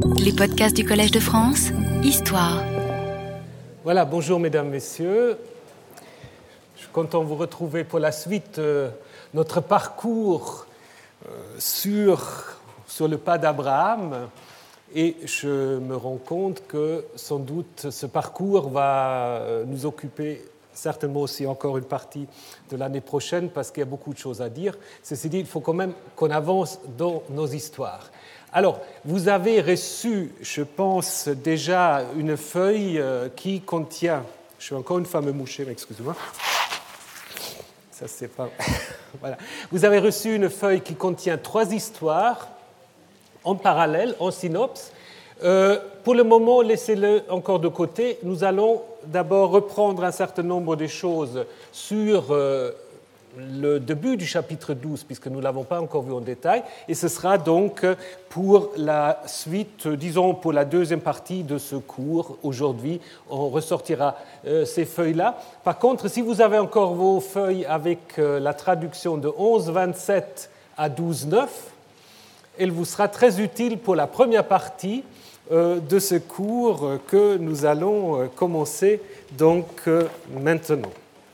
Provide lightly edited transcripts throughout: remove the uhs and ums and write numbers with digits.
Les podcasts du Collège de France, Histoire. Voilà, bonjour mesdames, messieurs. Je suis content de vous retrouver pour la suite de notre parcours sur le pas d'Abraham. Et je me rends compte que sans doute ce parcours va nous occuper certainement aussi encore une partie de l'année prochaine parce qu'il y a beaucoup de choses à dire. Ceci dit, il faut quand même qu'on avance dans nos histoires. Alors, vous avez reçu, je pense, déjà une feuille qui contient... Je suis encore une fois me moucher, mais excusez-moi. Ça, c'est pas... Voilà. Vous avez reçu une feuille qui contient 3 histoires en parallèle, en synopsis. Pour le moment, laissez-le encore de côté. Nous allons d'abord reprendre un certain nombre de choses sur le début du chapitre 12, puisque nous ne l'avons pas encore vu en détail, et ce sera donc pour la suite, disons pour la deuxième partie de ce cours. Aujourd'hui, on ressortira ces feuilles-là. Par contre, si vous avez encore vos feuilles avec la traduction de 11.27 à 12.9, elle vous sera très utile pour la première partie de ce cours que nous allons commencer donc maintenant.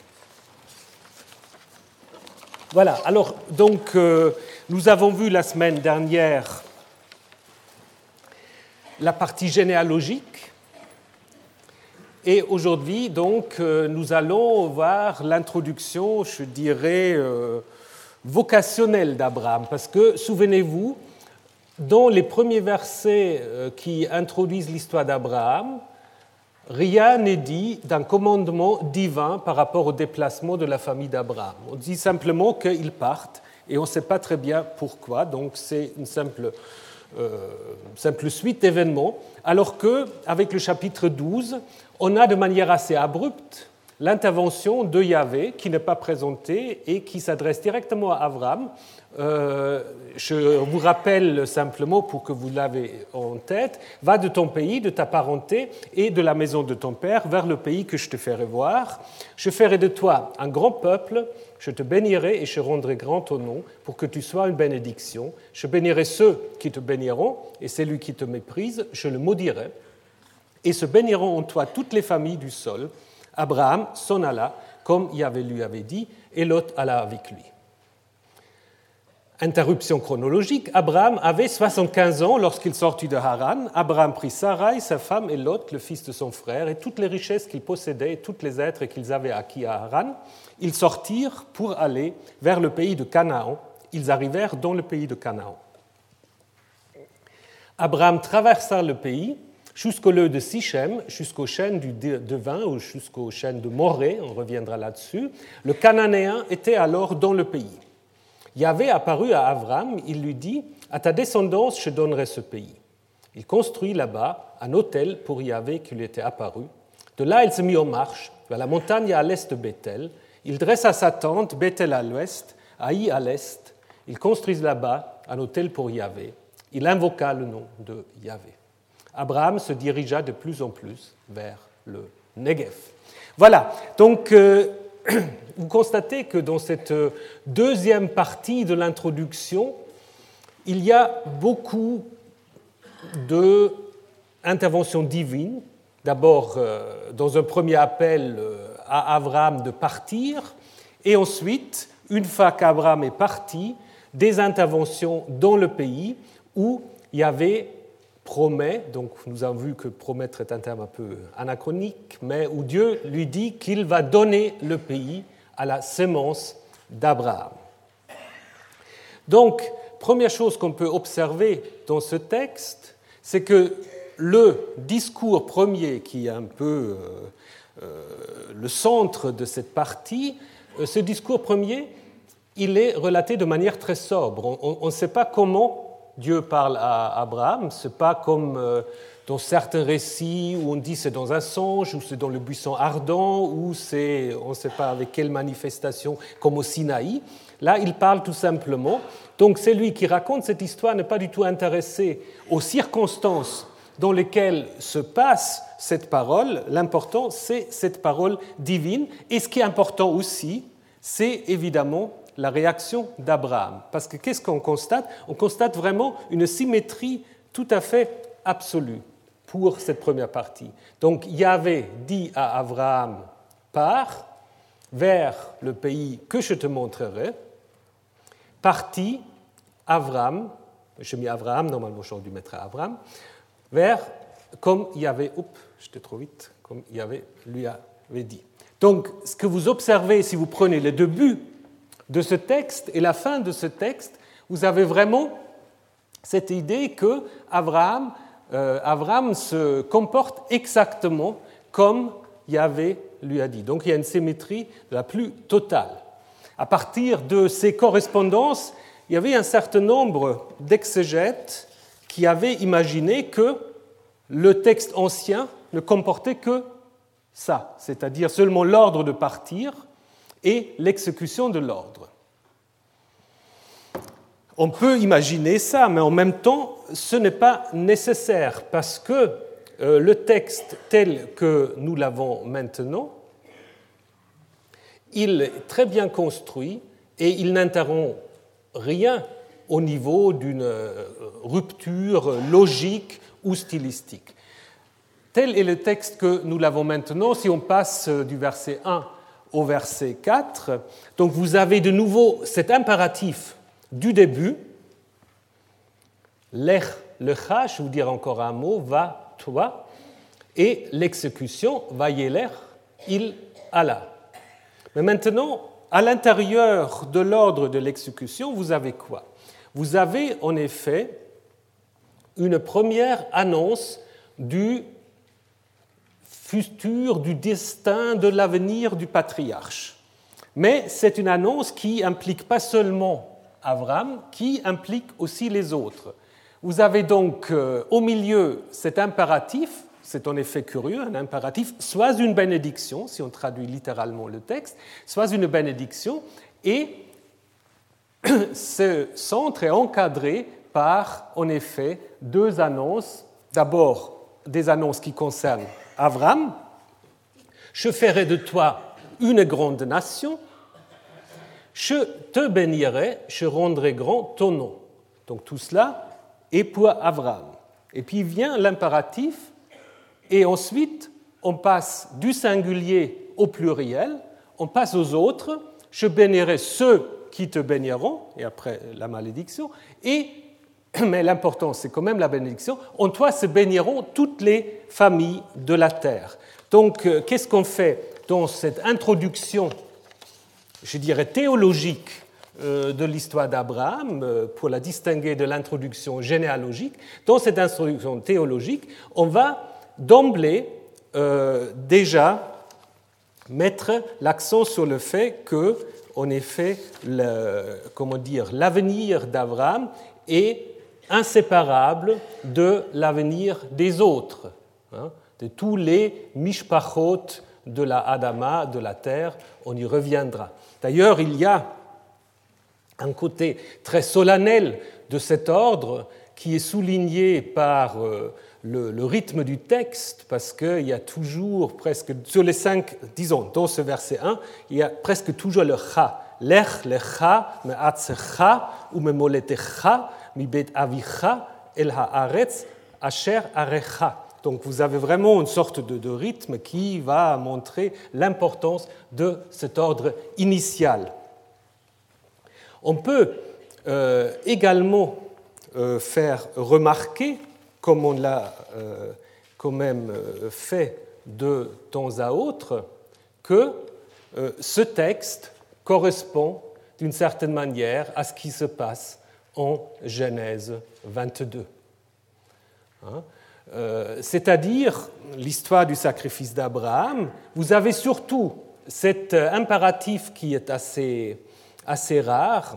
Voilà, alors donc nous avons vu la semaine dernière la partie généalogique et aujourd'hui donc nous allons voir l'introduction, je dirais, vocationnelle d'Abraham, parce que souvenez-vous, dans les premiers versets qui introduisent l'histoire d'Abraham, rien n'est dit d'un commandement divin par rapport au déplacement de la famille d'Abraham. On dit simplement qu'ils partent et on ne sait pas très bien pourquoi, donc c'est une simple suite d'événements, alors qu'avec le chapitre 12, on a de manière assez abrupte l'intervention de Yahvé qui n'est pas présentée et qui s'adresse directement à Abraham. Je vous rappelle simplement, pour que vous l'ayez en tête, « Va de ton pays, de ta parenté et de la maison de ton père vers le pays que je te ferai voir. Je ferai de toi un grand peuple, je te bénirai et je rendrai grand ton nom pour que tu sois une bénédiction. Je bénirai ceux qui te béniront et celui qui te méprise, je le maudirai. Et se béniront en toi toutes les familles du sol. Abraham s'en alla, comme Yahvé lui avait dit, et Lot alla avec lui. » Interruption chronologique, Abraham avait 75 ans lorsqu'il sortit de Haran. Abraham prit Sarai, sa femme, et Lot, le fils de son frère, et toutes les richesses qu'il possédait et toutes les êtres qu'ils avaient acquis à Haran. Ils sortirent pour aller vers le pays de Canaan. Ils arrivèrent dans le pays de Canaan. Abraham traversa le pays jusqu'au lieu de Sichem, jusqu'aux chênes du Devin ou jusqu'aux chênes de Morée, on reviendra là-dessus. Le Cananéen était alors dans le pays. Yahvé apparut à Abraham, il lui dit « À ta descendance, je donnerai ce pays. » Il construit là-bas un autel pour Yahvé qui lui était apparu. De là, il se mit en marche vers la montagne à l'est de Béthel. Il dressa sa tente, Béthel à l'ouest, Haï à l'est. Il construisit là-bas un autel pour Yahvé. Il invoqua le nom de Yahvé. Abraham se dirigea de plus en plus vers le Negev. Voilà, donc vous constatez que dans cette deuxième partie de l'introduction, il y a beaucoup d'interventions divines. D'abord, dans un premier appel à Abraham de partir, et ensuite, une fois qu'Abraham est parti, des interventions dans le pays où Yahvé promet, donc nous avons vu que promettre est un terme un peu anachronique, mais où Dieu lui dit qu'il va donner le pays à la sémence d'Abraham. Donc, première chose qu'on peut observer dans ce texte, c'est que le discours premier, qui est un peu le centre de cette partie, ce discours premier, il est relaté de manière très sobre. On ne sait pas comment Dieu parle à Abraham, ce n'est pas comme dans certains récits où on dit c'est dans un songe, ou c'est dans le buisson ardent, ou c'est, on ne sait pas avec quelle manifestation, comme au Sinaï. Là, il parle tout simplement. Donc, celui qui raconte cette histoire n'est pas du tout intéressé aux circonstances dans lesquelles se passe cette parole. L'important, c'est cette parole divine. Et ce qui est important aussi, c'est évidemment la réaction d'Abraham. Parce que qu'est-ce qu'on constate ? On constate vraiment une symétrie tout à fait absolu pour cette première partie. Donc Yahvé dit à Abraham, pars vers le pays que je te montrerai. Parti, Abraham, j'ai mis Abraham, normalement j'aurais dû mettre Abraham, vers, comme Yahvé, j'étais trop vite, comme Yahvé lui avait dit. Donc ce que vous observez, si vous prenez le début de ce texte et la fin de ce texte, vous avez vraiment cette idée que Abraham se comporte exactement comme Yahvé lui a dit. Donc il y a une symétrie la plus totale. À partir de ces correspondances, il y avait un certain nombre d'exégètes qui avaient imaginé que le texte ancien ne comportait que ça, c'est-à-dire seulement l'ordre de partir et l'exécution de l'ordre. On peut imaginer ça, mais en même temps, ce n'est pas nécessaire parce que le texte tel que nous l'avons maintenant, il est très bien construit et il n'interrompt rien au niveau d'une rupture logique ou stylistique. Tel est le texte que nous l'avons maintenant. Si on passe du verset 1 au verset 4, donc vous avez de nouveau cet impératif du début, lech lecha, je vais vous dire encore un mot, va, toi, et l'exécution, va yeler, il alla. Mais maintenant, à l'intérieur de l'ordre de l'exécution, vous avez quoi? Vous avez en effet une première annonce du futur, du destin, de l'avenir du patriarche. Mais c'est une annonce qui implique pas seulement Abraham, qui implique aussi les autres. Vous avez donc au milieu cet impératif, c'est en effet curieux, un impératif, soit une bénédiction, si on traduit littéralement le texte, soit une bénédiction, et ce centre est encadré par, en effet, deux annonces. D'abord, des annonces qui concernent Abraham. Je ferai de toi une grande nation. Je te bénirai, je rendrai grand ton nom. Donc tout cela est pour Abraham. Et puis vient l'impératif, et ensuite on passe du singulier au pluriel, on passe aux autres. Je bénirai ceux qui te béniront, et après la malédiction, mais l'important c'est quand même la bénédiction, en toi se béniront toutes les familles de la terre. Donc qu'est-ce qu'on fait dans cette introduction, je dirais théologique, de l'histoire d'Abraham, pour la distinguer de l'introduction généalogique? Dans cette introduction théologique, on va d'emblée déjà mettre l'accent sur le fait que, en effet, l'avenir d'Abraham est inséparable de l'avenir des autres, de tous les mishpachot de la Adama, de la terre. On y reviendra. D'ailleurs, il y a un côté très solennel de cet ordre qui est souligné par le rythme du texte, parce qu'il y a toujours presque, sur les 5, disons, dans ce verset 1, il y a presque toujours le cha. Lech lecha me'atzecha u'memoletecha mibet avicha el haaretz asher arecha. Donc vous avez vraiment une sorte de rythme qui va montrer l'importance de cet ordre initial. On peut également faire remarquer, comme on l'a quand même fait de temps à autre, que ce texte correspond d'une certaine manière à ce qui se passe en Genèse 22. C'est-à-dire l'histoire du sacrifice d'Abraham. Vous avez surtout cet impératif qui est assez rare,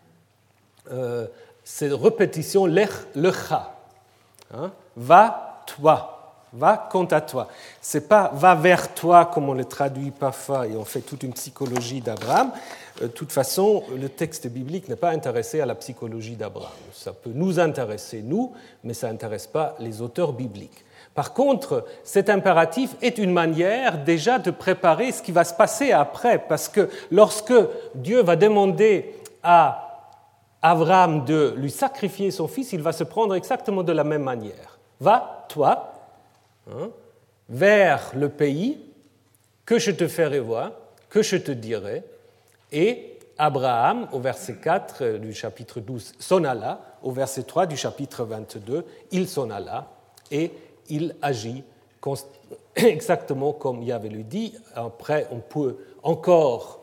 cette répétition lech lecha, va toi, va quant à toi. C'est pas va vers toi comme on le traduit parfois et on fait toute une psychologie d'Abraham. De toute façon, le texte biblique n'est pas intéressé à la psychologie d'Abraham. Ça peut nous intéresser, nous, mais ça n'intéresse pas les auteurs bibliques. Par contre, cet impératif est une manière déjà de préparer ce qui va se passer après, parce que lorsque Dieu va demander à Abraham de lui sacrifier son fils, il va se prendre exactement de la même manière. va, toi, vers le pays que je te ferai voir, que je te dirai. Et Abraham, au verset 4 du chapitre 12, s'en alla. Au verset 3 du chapitre 22, il s'en alla et il agit exactement comme Yahvé lui dit. Après, on peut encore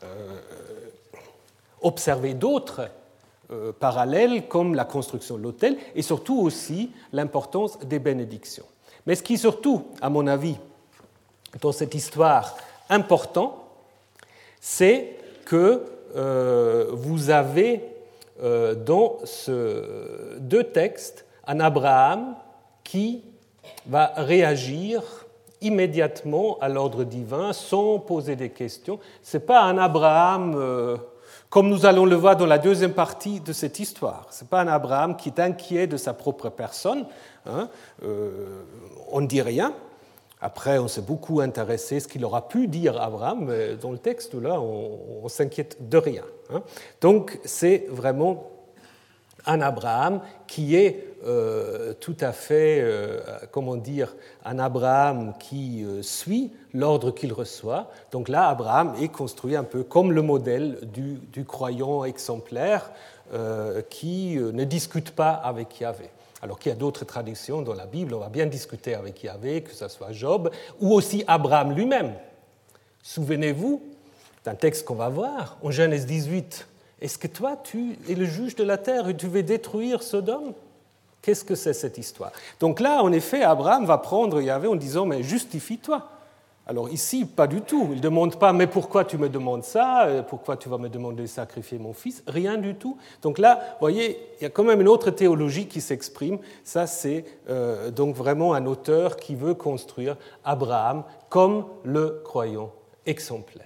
observer d'autres parallèles comme la construction de l'autel et surtout aussi l'importance des bénédictions. Mais ce qui est surtout, à mon avis, dans cette histoire important, c'est que vous avez dans ces deux textes un Abraham qui va réagir immédiatement à l'ordre divin sans poser des questions. Ce n'est pas un Abraham comme nous allons le voir dans la deuxième partie de cette histoire. Ce n'est pas un Abraham qui est inquiet de sa propre personne. On ne dit rien. Après, on s'est beaucoup intéressé à ce qu'il aura pu dire Abraham, mais dans le texte, là, on s'inquiète de rien. Donc, c'est vraiment un Abraham qui est tout à fait, comment dire, un Abraham qui suit l'ordre qu'il reçoit. Donc là, Abraham est construit un peu comme le modèle du croyant exemplaire qui ne discute pas avec Yahvé. Alors qu'il y a d'autres traditions dans la Bible, on va bien discuter avec Yahvé, que ce soit Job, ou aussi Abraham lui-même. Souvenez-vous d'un texte qu'on va voir, en Genèse 18. Est-ce que toi, tu es le juge de la terre et tu veux détruire Sodome ? Qu'est-ce que c'est cette histoire ? Donc là, en effet, Abraham va prendre Yahvé en disant « mais justifie-toi ». Alors ici, pas du tout. Il ne demande pas « mais pourquoi tu me demandes ça ? Pourquoi tu vas me demander de sacrifier mon fils ?» Rien du tout. Donc là, vous voyez, il y a quand même une autre théologie qui s'exprime. Ça, c'est donc vraiment un auteur qui veut construire Abraham comme le croyant exemplaire.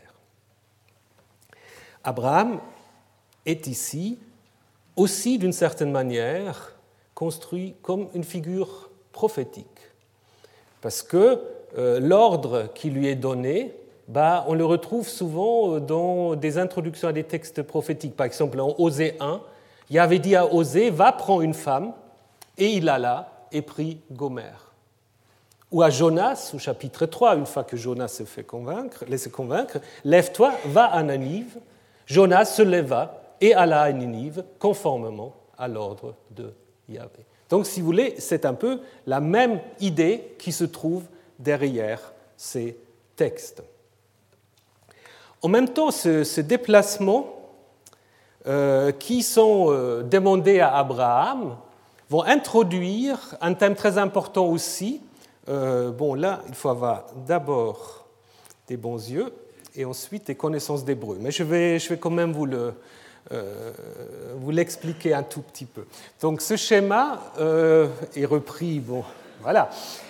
Abraham est ici aussi, d'une certaine manière, construit comme une figure prophétique. Parce que l'ordre qui lui est donné, on le retrouve souvent dans des introductions à des textes prophétiques. Par exemple, en Osée 1, il avait dit à Osée, va prendre une femme, et il alla et prit Gomère. Ou à Jonas, au chapitre 3, une fois que Jonas se fait laisse convaincre, lève-toi, va à Ninive. Jonas se leva et alla à Ninive, conformément à l'ordre de Yahvé. Donc, si vous voulez, c'est un peu la même idée qui se trouve derrière ces textes. En même temps, ce déplacement qui sont demandés à Abraham vont introduire un thème très important aussi. Là, il faut avoir d'abord des bons yeux et ensuite des connaissances d'hébreu. Mais je vais quand même vous l'expliquer un tout petit peu. Donc, ce schéma est repris, voilà.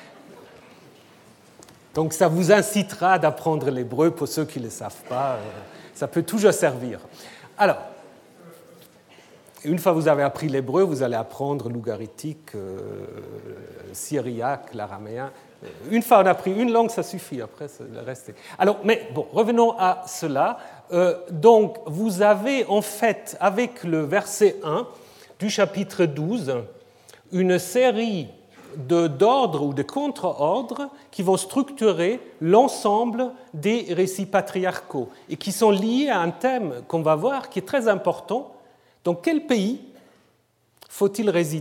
Donc ça vous incitera d'apprendre l'hébreu pour ceux qui ne le savent pas. Ça peut toujours servir. Alors, une fois que vous avez appris l'hébreu, vous allez apprendre l'ougaritique, syriaque, l'araméen. Une fois on a appris une langue, ça suffit. Après, le reste est... Alors, mais bon, revenons à cela. Donc, vous avez en fait, avec le verset 1 du chapitre 12, une série d'ordres ou de contre-ordres qui vont structurer l'ensemble des récits patriarcaux et qui sont liés à un thème qu'on va voir qui est très important. Dans quel pays faut-il résider ?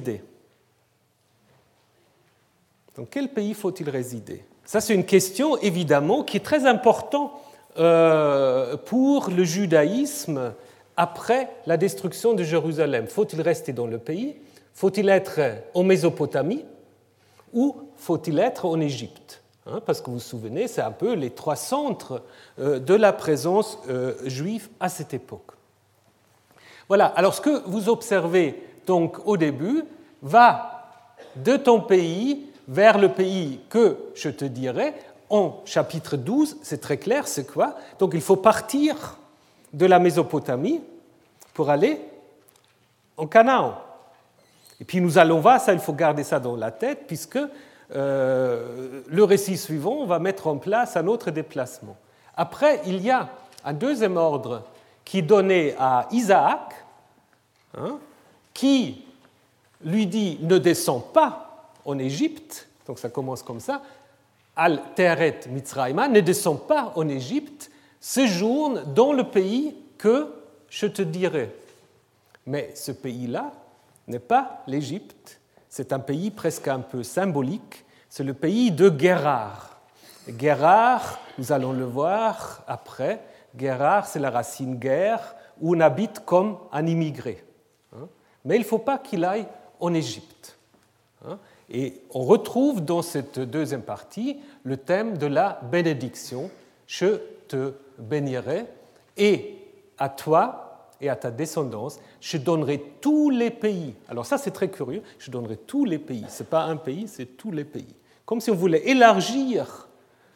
Dans quel pays faut-il résider ? Ça, c'est une question, évidemment, qui est très importante pour le judaïsme après la destruction de Jérusalem. Faut-il rester dans le pays ? Faut-il être en Mésopotamie ? Ou faut-il être en Égypte ? Parce que vous vous souvenez, c'est un peu les trois centres de la présence juive à cette époque. Voilà, alors ce que vous observez donc au début, va de ton pays vers le pays que je te dirai. En chapitre 12, c'est très clair, c'est quoi ? Donc il faut partir de la Mésopotamie pour aller en Canaan. Et puis nous allons voir, ça il faut garder ça dans la tête, puisque le récit suivant va mettre en place un autre déplacement. Après, il y a un deuxième ordre qui est donné à Isaac, qui lui dit « ne descends pas en Égypte, donc ça commence comme ça, Al Teret Mitzrayma, ne descend pas en Égypte, séjourne dans le pays que je te dirai. Mais ce pays-là n'est pas l'Égypte, c'est un pays presque un peu symbolique, c'est le pays de Guérar. Guérar, nous allons le voir après, Guérar, c'est la racine guerre, où on habite comme un immigré. Mais il ne faut pas qu'il aille en Égypte. Et on retrouve dans cette deuxième partie le thème de la bénédiction. Je te bénirai et à toi et à ta descendance, je donnerai tous les pays. Alors ça, c'est très curieux. Je donnerai tous les pays. Ce n'est pas un pays, c'est tous les pays. Comme si on voulait élargir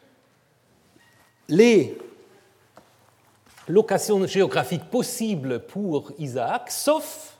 les locations géographiques possibles pour Isaac, sauf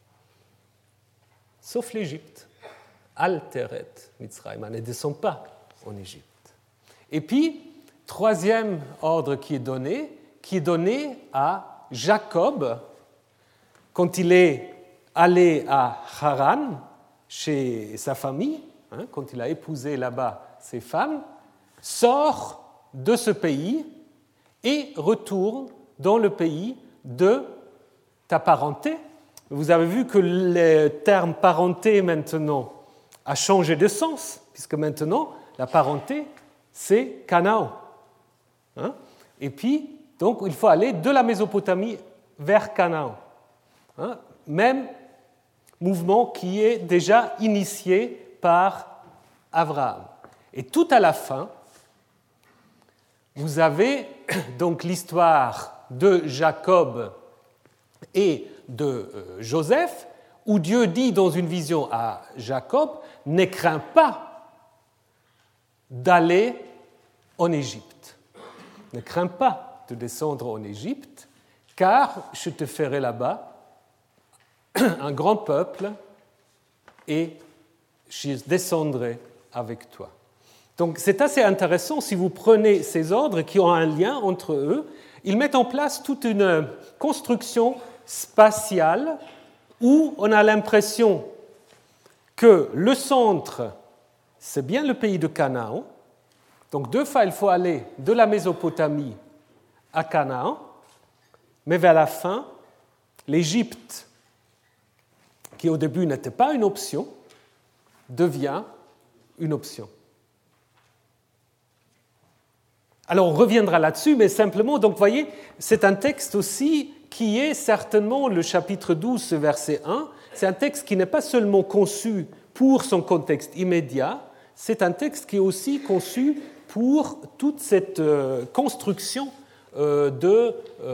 l'Égypte. Al Teret Mitzrayma, ne descend pas en Égypte. Et puis, troisième ordre qui est donné à Jacob quand il est allé à Haran, chez sa famille, quand il a épousé là-bas ses femmes, sort de ce pays et retourne dans le pays de ta parenté. Vous avez vu que le terme parenté maintenant a changé de sens, puisque maintenant la parenté, c'est Canaan. Et puis, donc, il faut aller de la Mésopotamie vers Canaan. Même mouvement qui est déjà initié par Abraham. Et tout à la fin, vous avez donc l'histoire de Jacob et de Joseph, où Dieu dit dans une vision à Jacob, ne crains pas d'aller en Égypte. Ne crains pas de descendre en Égypte, car je te ferai là-bas un grand peuple et je descendrai avec toi. Donc c'est assez intéressant si vous prenez ces ordres qui ont un lien entre eux. Ils mettent en place toute une construction spatiale où on a l'impression que le centre, c'est bien le pays de Canaan. Donc deux fois, il faut aller de la Mésopotamie à Canaan, mais vers la fin, l'Égypte, qui au début n'était pas une option, devient une option. Alors on reviendra là-dessus, mais simplement, donc vous voyez, c'est un texte aussi qui est certainement le chapitre 12, verset 1. C'est un texte qui n'est pas seulement conçu pour son contexte immédiat, c'est un texte qui est aussi conçu pour toute cette construction de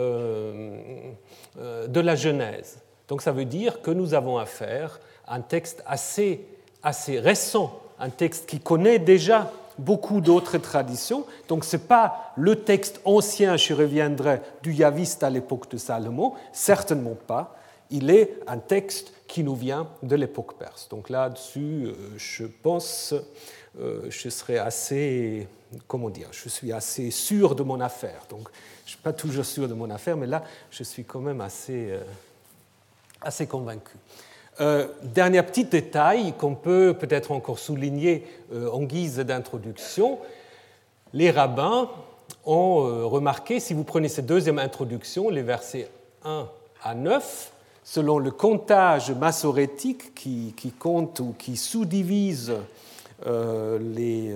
la Genèse. Donc ça veut dire que nous avons affaire à un texte assez récent, un texte qui connaît déjà beaucoup d'autres traditions. Donc ce n'est pas le texte ancien, je reviendrai, du Yaviste à l'époque de Salomon, certainement pas. Il est un texte qui nous vient de l'époque perse. Donc là-dessus, je pense, je serai assez, je suis assez sûr de mon affaire. Donc je ne suis pas toujours sûr de mon affaire, mais là, je suis quand même assez convaincu. Dernier petit détail qu'on peut peut-être encore souligner en guise d'introduction, les rabbins ont remarqué, si vous prenez cette deuxième introduction, les versets 1 à 9, selon le comptage massorétique qui compte ou qui sous-divise les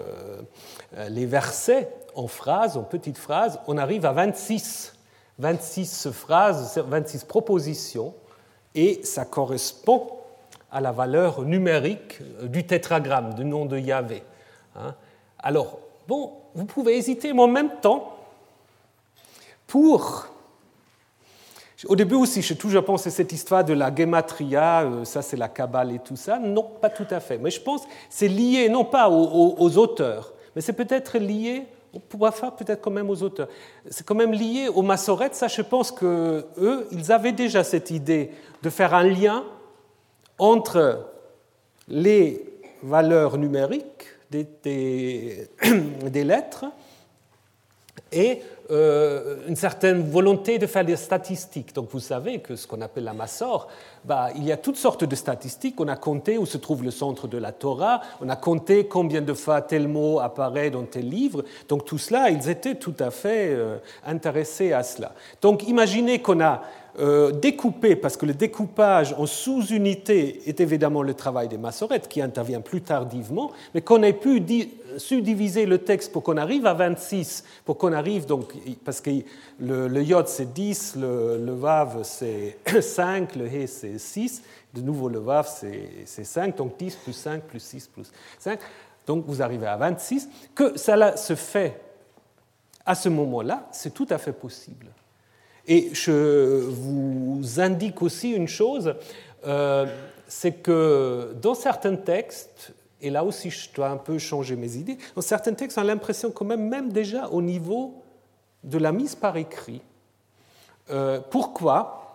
versets en phrases, en petites phrases, on arrive à 26 phrases, 26 propositions, et ça correspond à la valeur numérique du tétragramme, du nom de Yahvé. Alors, bon, vous pouvez hésiter, mais en même temps, au début aussi, j'ai toujours pensé cette histoire de la gematria, ça c'est la Kabbale et tout ça. Non, pas tout à fait. Mais je pense que c'est lié, non pas aux auteurs, mais c'est peut-être lié, on pourra faire peut-être quand même aux auteurs. C'est quand même lié aux Massorètes. Ça, je pense qu'eux, ils avaient déjà cette idée de faire un lien entre les valeurs numériques des lettres et une certaine volonté de faire des statistiques. Donc vous savez que ce qu'on appelle la Massor, il y a toutes sortes de statistiques. On a compté où se trouve le centre de la Torah, on a compté combien de fois tel mot apparaît dans tel livre. Donc tout cela, ils étaient tout à fait intéressés à cela. Donc imaginez qu'on a découpé, parce que le découpage en sous-unités est évidemment le travail des massorètes qui intervient plus tardivement, mais qu'on ait pu subdiviser le texte pour qu'on arrive à 26, pour qu'on arrive, donc, parce que le yod c'est 10, le vav c'est 5, le he c'est 6, de nouveau le vav c'est 5, donc 10 plus 5 plus 6 plus 5, donc vous arrivez à 26, que cela se fait à ce moment-là, c'est tout à fait possible. Et je vous indique aussi une chose, c'est que dans certains textes, et là aussi je dois un peu changer mes idées, dans certains textes on a l'impression quand même déjà au niveau de la mise par écrit. Pourquoi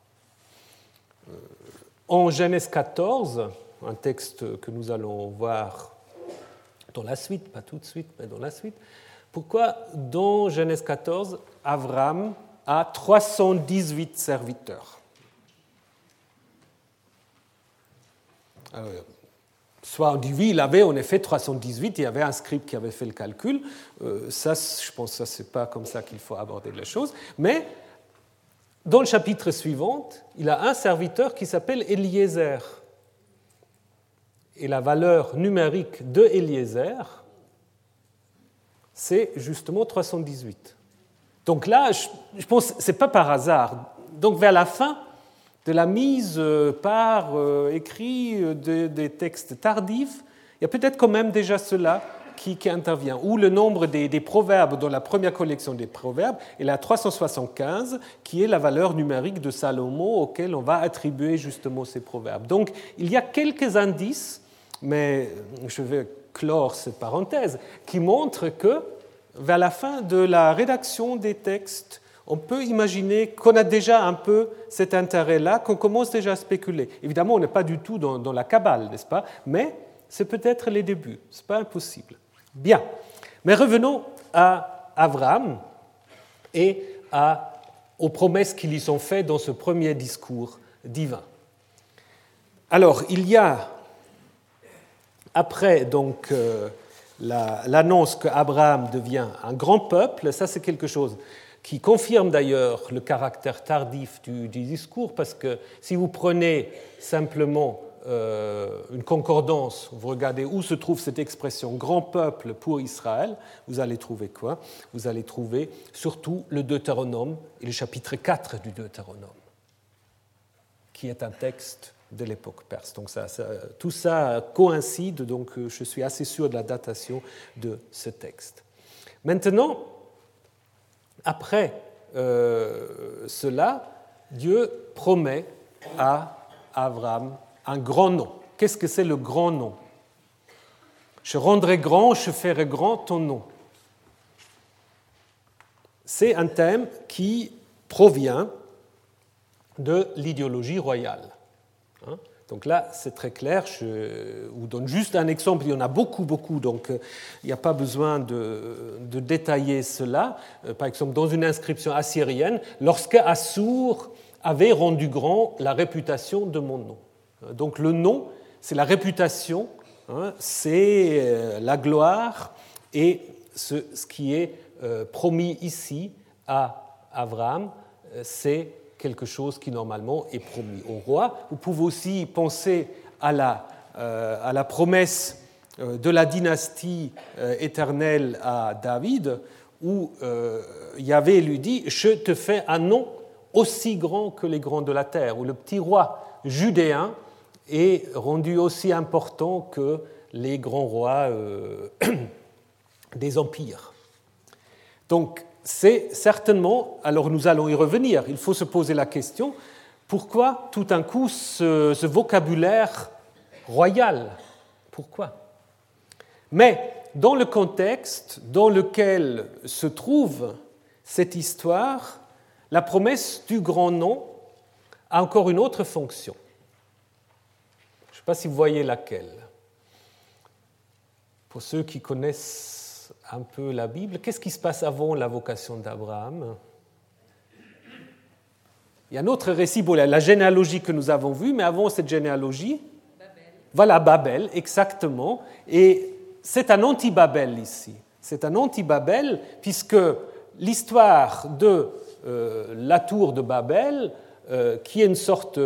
en Genèse 14, un texte que nous allons voir dans la suite, pas tout de suite, mais dans la suite, pourquoi dans Genèse 14, Avram a 318 serviteurs. Soit on dit oui, il avait en effet 318, il y avait un scribe qui avait fait le calcul. Ça, je pense que ce n'est pas comme ça qu'il faut aborder les choses. Mais dans le chapitre suivant, il a un serviteur qui s'appelle Eliezer. Et la valeur numérique de Eliezer, c'est justement 318. Donc là, je pense que ce n'est pas par hasard. Donc vers la fin de la mise par écrit des textes tardifs, il y a peut-être quand même déjà cela qui intervient. Ou le nombre des proverbes dans la première collection des proverbes est la 375, qui est la valeur numérique de Salomon auquel on va attribuer justement ces proverbes. Donc il y a quelques indices, mais je vais clore cette parenthèse, qui montrent que vers la fin de la rédaction des textes, on peut imaginer qu'on a déjà un peu cet intérêt-là, qu'on commence déjà à spéculer. Évidemment, on n'est pas du tout dans la Kabbale, n'est-ce pas? Mais c'est peut-être les débuts, ce n'est pas impossible. Bien, mais revenons à Abraham et aux promesses qui lui sont faites dans ce premier discours divin. Alors, il y a, après donc l'annonce qu'Abraham devient un grand peuple, ça c'est quelque chose qui confirme d'ailleurs le caractère tardif du discours, parce que si vous prenez simplement une concordance, vous regardez où se trouve cette expression « grand peuple pour Israël », vous allez trouver quoi? Vous allez trouver surtout le Deutéronome et le chapitre 4 du Deutéronome, qui est un texte de l'époque perse. Donc tout ça coïncide, donc je suis assez sûr de la datation de ce texte. Maintenant, après cela, Dieu promet à Abraham un grand nom. Qu'est-ce que c'est le grand nom? Je rendrai grand, je ferai grand ton nom. C'est un thème qui provient de l'idéologie royale. Donc là, c'est très clair, je vous donne juste un exemple, il y en a beaucoup, donc il n'y a pas besoin de détailler cela. Par exemple, dans une inscription assyrienne, lorsque Assur avait rendu grand la réputation de mon nom. Donc le nom, c'est la réputation, c'est la gloire, et ce qui est promis ici à Abraham, c'est quelque chose qui normalement est promis au roi. Vous pouvez aussi penser à la promesse de la dynastie éternelle à David, où Yahvé lui dit « Je te fais un nom aussi grand que les grands de la terre », où le petit roi judéen est rendu aussi important que les grands rois des empires. Donc, c'est certainement, alors nous allons y revenir, il faut se poser la question, pourquoi tout d'un coup ce vocabulaire royal? Pourquoi? Mais dans le contexte dans lequel se trouve cette histoire, la promesse du grand nom a encore une autre fonction. Je ne sais pas si vous voyez laquelle. Pour ceux qui connaissent un peu la Bible. Qu'est-ce qui se passe avant la vocation d'Abraham? Il y a un autre récit, bon, la généalogie que nous avons vue, mais avant cette généalogie, Babel. Voilà, Babel, exactement. Et c'est un anti-Babel ici. C'est un anti-Babel, puisque l'histoire de la tour de Babel, qui est une sorte...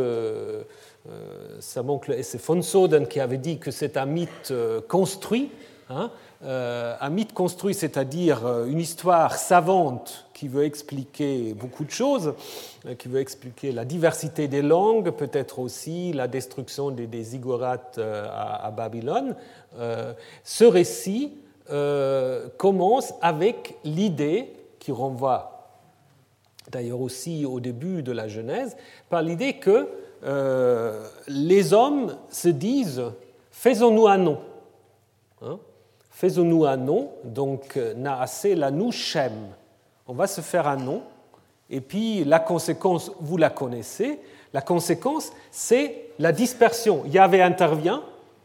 ça manque, c'est von Soden qui avait dit que c'est un mythe construit, hein, un mythe construit, c'est-à-dire une histoire savante qui veut expliquer beaucoup de choses, qui veut expliquer la diversité des langues, peut-être aussi la destruction des ziggourats à Babylone. Ce récit commence avec l'idée qui renvoie d'ailleurs aussi au début de la Genèse, par l'idée que les hommes se disent « faisons-nous un nom hein ». Faisons-nous un nom, donc Naaseh lanu Shem. On va se faire un nom, et puis la conséquence, vous la connaissez, la conséquence, c'est la dispersion. Yahvé intervient,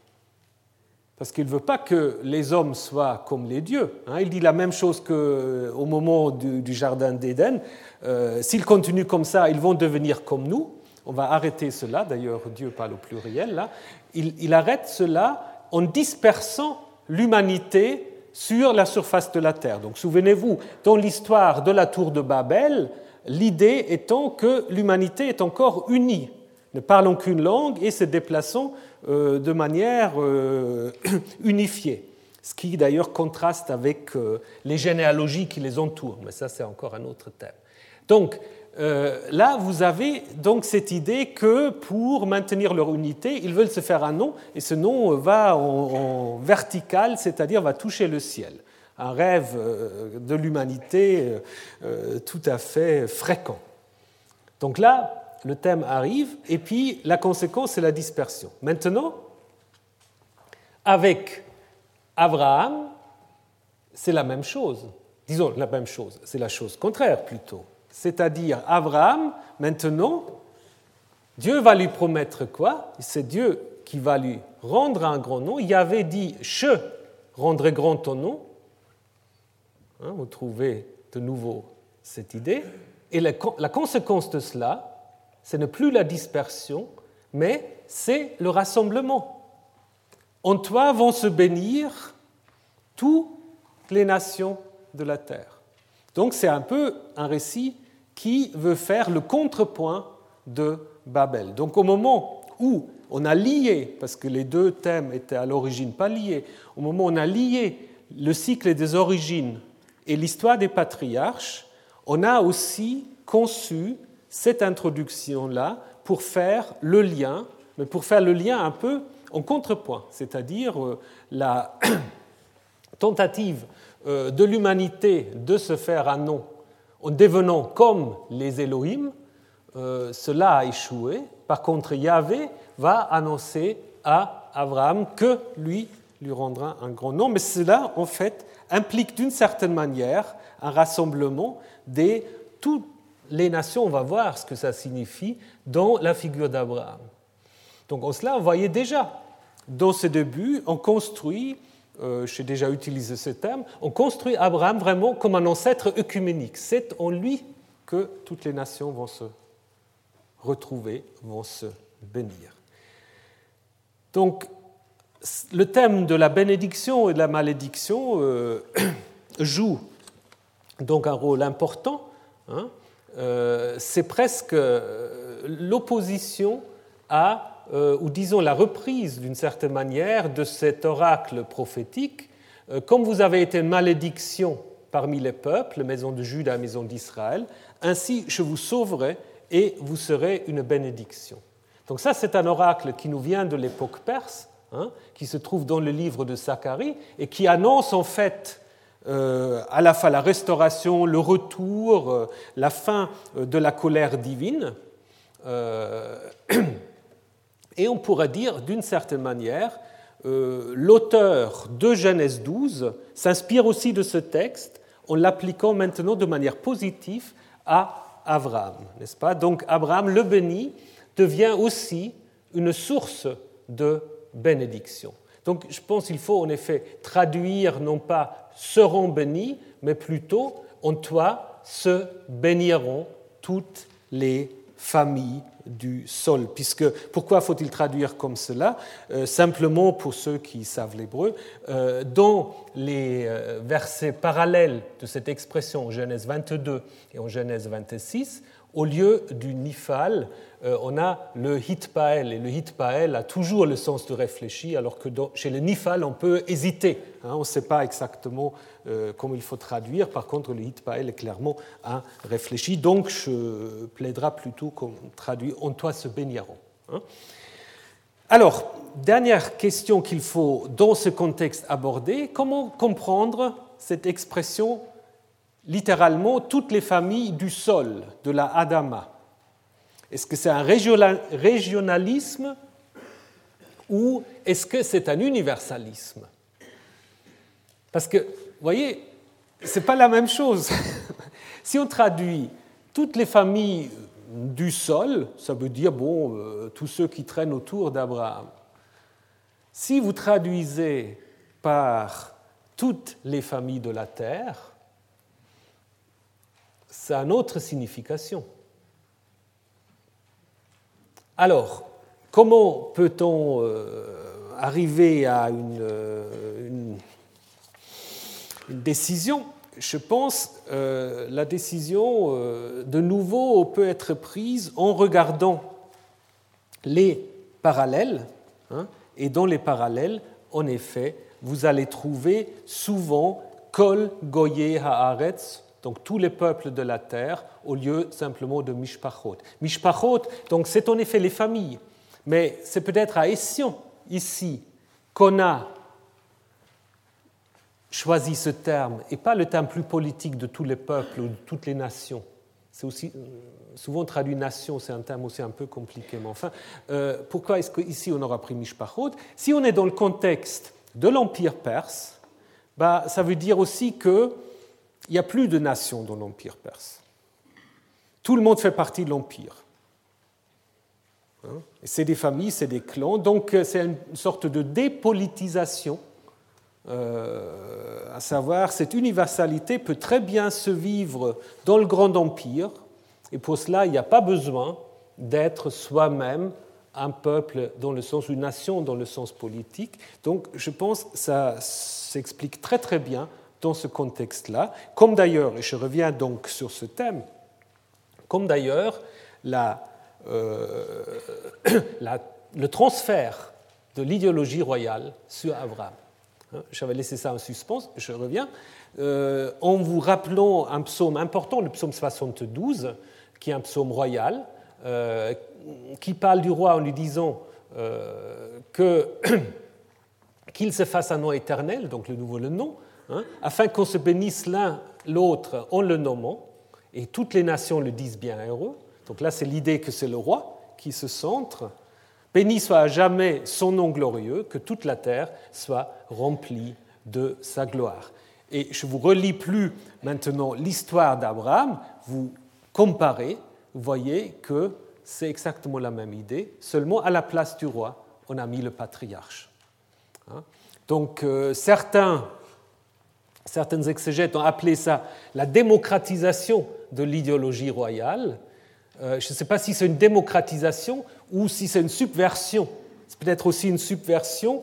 parce qu'il ne veut pas que les hommes soient comme les dieux. Il dit la même chose qu'au moment du jardin d'Éden. S'ils continuent comme ça, ils vont devenir comme nous. On va arrêter cela, d'ailleurs Dieu parle au pluriel, là. Il arrête cela en dispersant l'humanité sur la surface de la Terre. Donc souvenez-vous, dans l'histoire de la tour de Babel, l'idée étant que l'humanité est encore unie, ne parlant qu'une langue et se déplaçant de manière unifiée. Ce qui d'ailleurs contraste avec les généalogies qui les entourent, mais ça c'est encore un autre thème. Donc là, vous avez donc cette idée que pour maintenir leur unité, ils veulent se faire un nom, et ce nom va en vertical, c'est-à-dire va toucher le ciel. Un rêve de l'humanité tout à fait fréquent. Donc là, le thème arrive, et puis la conséquence, c'est la dispersion. Maintenant, avec Abraham, c'est la même chose. Disons la même chose, c'est la chose contraire plutôt. C'est-à-dire, Abraham, maintenant, Dieu va lui promettre quoi? C'est Dieu qui va lui rendre un grand nom. Il avait dit « Je rendrai grand ton nom ». Vous trouvez de nouveau cette idée. Et la conséquence de cela, ce n'est plus la dispersion, mais c'est le rassemblement. En toi vont se bénir toutes les nations de la terre. Donc c'est un peu un récit qui veut faire le contrepoint de Babel. Donc au moment où on a lié, parce que les deux thèmes étaient à l'origine pas liés, au moment où on a lié le cycle des origines et l'histoire des patriarches, on a aussi conçu cette introduction-là pour faire le lien, mais pour faire le lien un peu en contrepoint, c'est-à-dire la tentative de l'humanité de se faire un nom en devenant comme les Elohim, cela a échoué. Par contre, Yahvé va annoncer à Abraham que lui rendra un grand nom. Mais cela, en fait, implique d'une certaine manière un rassemblement de toutes les nations. On va voir ce que ça signifie dans la figure d'Abraham. Donc, en cela, vous voyez déjà, dans ce début, on construit... j'ai déjà utilisé ce terme, on construit Abraham vraiment comme un ancêtre œcuménique. C'est en lui que toutes les nations vont se retrouver, vont se bénir. Donc, le thème de la bénédiction et de la malédiction joue donc un rôle important. C'est presque l'opposition à ou disons la reprise d'une certaine manière de cet oracle prophétique. Comme vous avez été une malédiction parmi les peuples, maison de Juda, maison d'Israël, ainsi je vous sauverai et vous serez une bénédiction. Donc ça, c'est un oracle qui nous vient de l'époque perse, qui se trouve dans le livre de Zacharie et qui annonce en fait à la fois la restauration, le retour, la fin de la colère divine. Et on pourrait dire, d'une certaine manière, l'auteur de Genèse 12 s'inspire aussi de ce texte en l'appliquant maintenant de manière positive à Abraham, n'est-ce pas? Donc Abraham, le béni, devient aussi une source de bénédiction. Donc je pense qu'il faut en effet traduire non pas « seront bénis », mais plutôt « en toi se béniront toutes les familles du sol ». Puisque, pourquoi faut-il traduire comme cela ? Simplement pour ceux qui savent l'hébreu, dans les versets parallèles de cette expression en Genèse 22 et en Genèse 26, au lieu du nifal, on a le hitpael. Et le hitpael a toujours le sens de réfléchi, alors que chez le nifal, on peut hésiter. On ne sait pas exactement comment il faut traduire. Par contre, le hitpael est clairement un réfléchi. Donc, je plaiderai plutôt qu'on traduit « en toi se béniront ». Alors, dernière question qu'il faut, dans ce contexte, aborder. Comment comprendre cette expression littéralement toutes les familles du sol, de la Adama? Est-ce que c'est un régionalisme ou est-ce que c'est un universalisme? Parce que, vous voyez, ce n'est pas la même chose. Si on traduit toutes les familles du sol, ça veut dire, tous ceux qui traînent autour d'Abraham. Si vous traduisez par toutes les familles de la terre, ça a une autre signification. Alors, comment peut-on arriver à une décision ? Je pense que la décision, de nouveau, peut être prise en regardant les parallèles. Et dans les parallèles, en effet, vous allez trouver souvent « Kol goyei haaretz », donc tous les peuples de la terre, au lieu simplement de Mishpachot. Mishpachot, donc c'est en effet les familles, mais c'est peut-être à Ession, ici, qu'on a choisi ce terme, et pas le terme plus politique de tous les peuples ou de toutes les nations. C'est aussi, souvent traduit nation, c'est un terme aussi un peu compliqué, mais enfin, pourquoi est-ce qu'ici on aura pris Mishpachot ? Si on est dans le contexte de l'Empire perse, ça veut dire aussi que il n'y a plus de nations dans l'Empire perse. Tout le monde fait partie de l'Empire. C'est des familles, c'est des clans, donc c'est une sorte de dépolitisation, à savoir cette universalité peut très bien se vivre dans le Grand Empire, et pour cela, il n'y a pas besoin d'être soi-même un peuple dans le sens, une nation dans le sens politique. Donc je pense que ça s'explique très très bien dans ce contexte-là, comme d'ailleurs, et je reviens donc sur ce thème, comme d'ailleurs le transfert de l'idéologie royale sur Abraham. J'avais laissé ça en suspens, je reviens, en vous rappelant un psaume important, le psaume 72, qui est un psaume royal, qui parle du roi en lui disant qu'il se fasse un nom éternel, donc le nouveau le nom, afin qu'on se bénisse l'un l'autre en le nommant, et toutes les nations le disent bien heureux. Donc là, c'est l'idée que c'est le roi qui se centre. Béni soit à jamais son nom glorieux, que toute la terre soit remplie de sa gloire. Et je ne vous relis plus maintenant l'histoire d'Abraham, vous comparez, vous voyez que c'est exactement la même idée, seulement à la place du roi, on a mis le patriarche. Donc certains exégètes ont appelé ça la démocratisation de l'idéologie royale. Je ne sais pas si c'est une démocratisation ou si c'est une subversion. C'est peut-être aussi une subversion.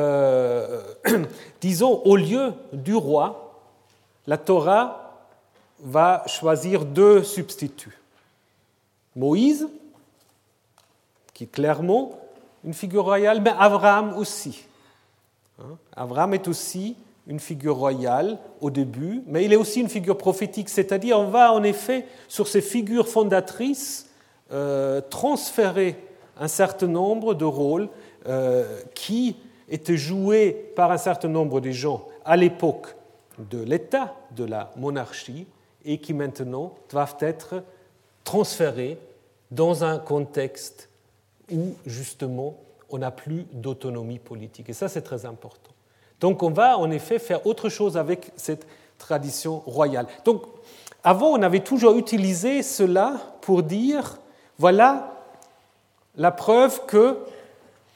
Disons, au lieu du roi, la Torah va choisir deux substituts. Moïse, qui est clairement une figure royale, mais Abraham aussi. Abraham est aussi une figure royale au début, mais il est aussi une figure prophétique, c'est-à-dire on va en effet, sur ces figures fondatrices, transférer un certain nombre de rôles qui étaient joués par un certain nombre de gens à l'époque de l'État, de la monarchie, et qui maintenant doivent être transférés dans un contexte où justement on n'a plus d'autonomie politique. Et ça, c'est très important. Donc on va en effet faire autre chose avec cette tradition royale. Donc avant, on avait toujours utilisé cela pour dire, voilà la preuve que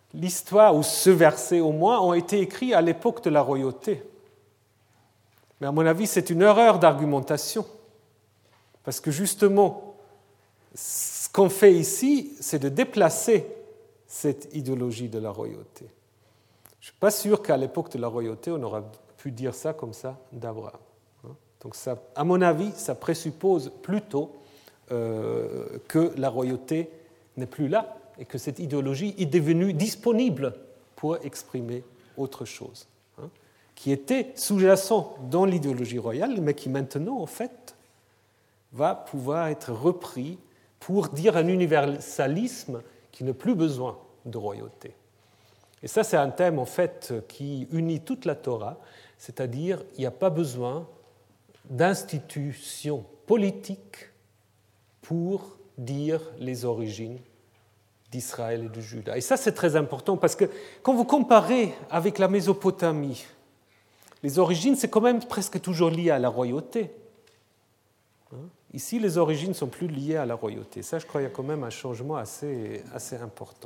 l'histoire, ou ce verset au moins, ont été écrits à l'époque de la royauté. Mais à mon avis, c'est une erreur d'argumentation. Parce que justement, ce qu'on fait ici, c'est de déplacer cette idéologie de la royauté. Je ne suis pas sûr qu'à l'époque de la royauté, on aurait pu dire ça comme ça d'Abraham. Donc ça, à mon avis, ça présuppose plutôt que la royauté n'est plus là et que cette idéologie est devenue disponible pour exprimer autre chose, qui était sous-jacent dans l'idéologie royale, mais qui maintenant, en fait, va pouvoir être repris pour dire un universalisme qui n'a plus besoin de royauté. Et ça, c'est un thème, en fait, qui unit toute la Torah, c'est-à-dire il n'y a pas besoin d'institutions politiques pour dire les origines d'Israël et de Juda. Et ça, c'est très important parce que quand vous comparez avec la Mésopotamie, les origines, c'est quand même presque toujours lié à la royauté. Ici, les origines ne sont plus liées à la royauté. Ça, je crois qu'il y a quand même un changement assez important.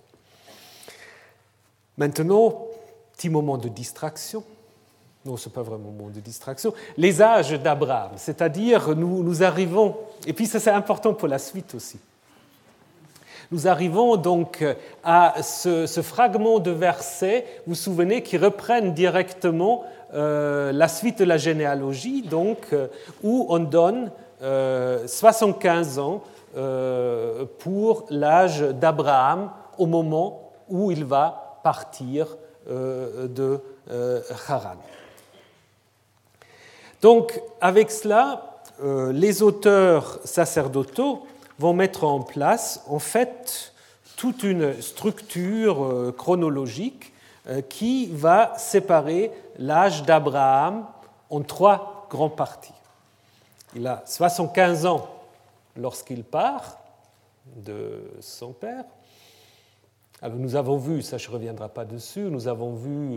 Maintenant, petit moment de distraction. Non, ce n'est pas vraiment un moment de distraction. Les âges d'Abraham, c'est-à-dire nous arrivons, et puis ça c'est important pour la suite aussi, nous arrivons donc à ce fragment de versets, vous vous souvenez, qui reprennent directement la suite de la généalogie, donc, où on donne 75 ans pour l'âge d'Abraham au moment où il va partir de Haran. Donc, avec cela, les auteurs sacerdotaux vont mettre en place, en fait, toute une structure chronologique qui va séparer l'âge d'Abraham en 3 grandes parties. Il a 75 ans lorsqu'il part de son père. Alors nous avons vu, ça je ne reviendrai pas dessus, nous avons vu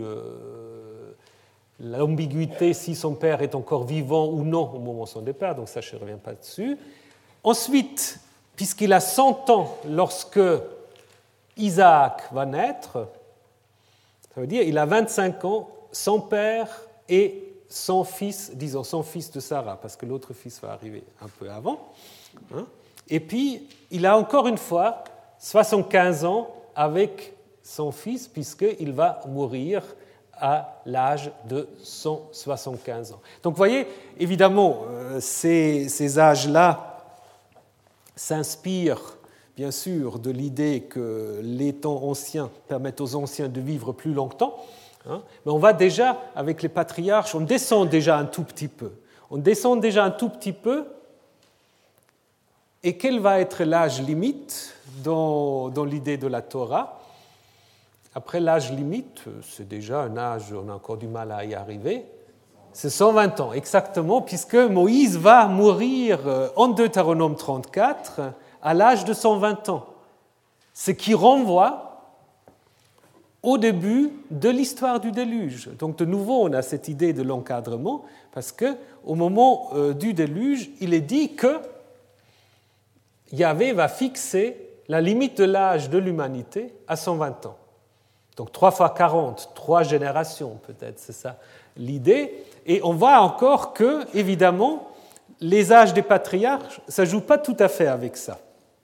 l'ambiguïté si son père est encore vivant ou non au moment de son départ, donc ça je ne reviens pas dessus. Ensuite, puisqu'il a 100 ans lorsque Isaac va naître, ça veut dire qu'il a 25 ans, son père et son fils, disons son fils de Sarah, parce que l'autre fils va arriver un peu avant. Et puis, il a encore une fois 75 ans avec son fils, puisqu'il va mourir à l'âge de 175 ans. Donc, vous voyez, évidemment, ces âges-là s'inspirent, bien sûr, de l'idée que les temps anciens permettent aux anciens de vivre plus longtemps. Mais on va déjà, avec les patriarches, on descend déjà un tout petit peu. On descend déjà un tout petit peu. Et quel va être l'âge limite dans l'idée de la Torah ? Après l'âge limite, c'est déjà un âge, on a encore du mal à y arriver, c'est 120 ans, exactement, puisque Moïse va mourir en Deutéronome 34 à l'âge de 120 ans. Ce qui renvoie au début de l'histoire du déluge. Donc de nouveau, on a cette idée de l'encadrement, parce qu'au moment du déluge, il est dit que Yahvé va fixer la limite de l'âge de l'humanité à 120 ans. Donc 3 fois 40, 3 générations peut-être, c'est ça l'idée. Et on voit encore que, évidemment, les âges des patriarches, ça ne joue pas tout à fait avec ça.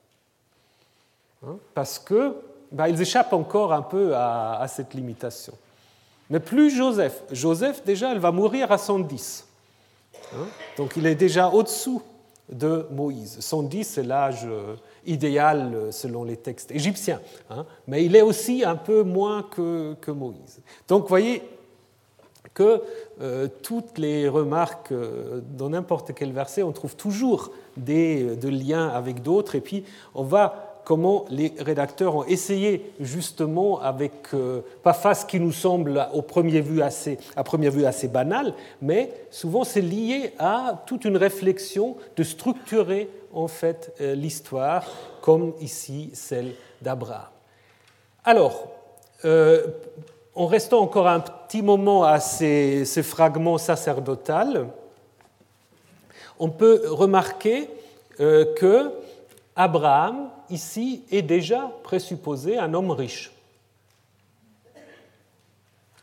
Parce que ils échappent encore un peu à cette limitation. Mais plus Joseph. Joseph, déjà, elle va mourir à 110. Donc il est déjà au-dessous de Moïse. 110, c'est l'âge idéal selon les textes égyptiens, mais il est aussi un peu moins que Moïse. Donc vous voyez que toutes les remarques dans n'importe quel verset, on trouve toujours des liens avec d'autres, et puis on va comment les rédacteurs ont essayé justement avec parfois ce qui nous semble à première vue assez banal, mais souvent c'est lié à toute une réflexion de structurer en fait l'histoire, comme ici celle d'Abraham. Alors, en restant encore un petit moment à ces fragments sacerdotaux, on peut remarquer que Abraham, ici, est déjà présupposé un homme riche.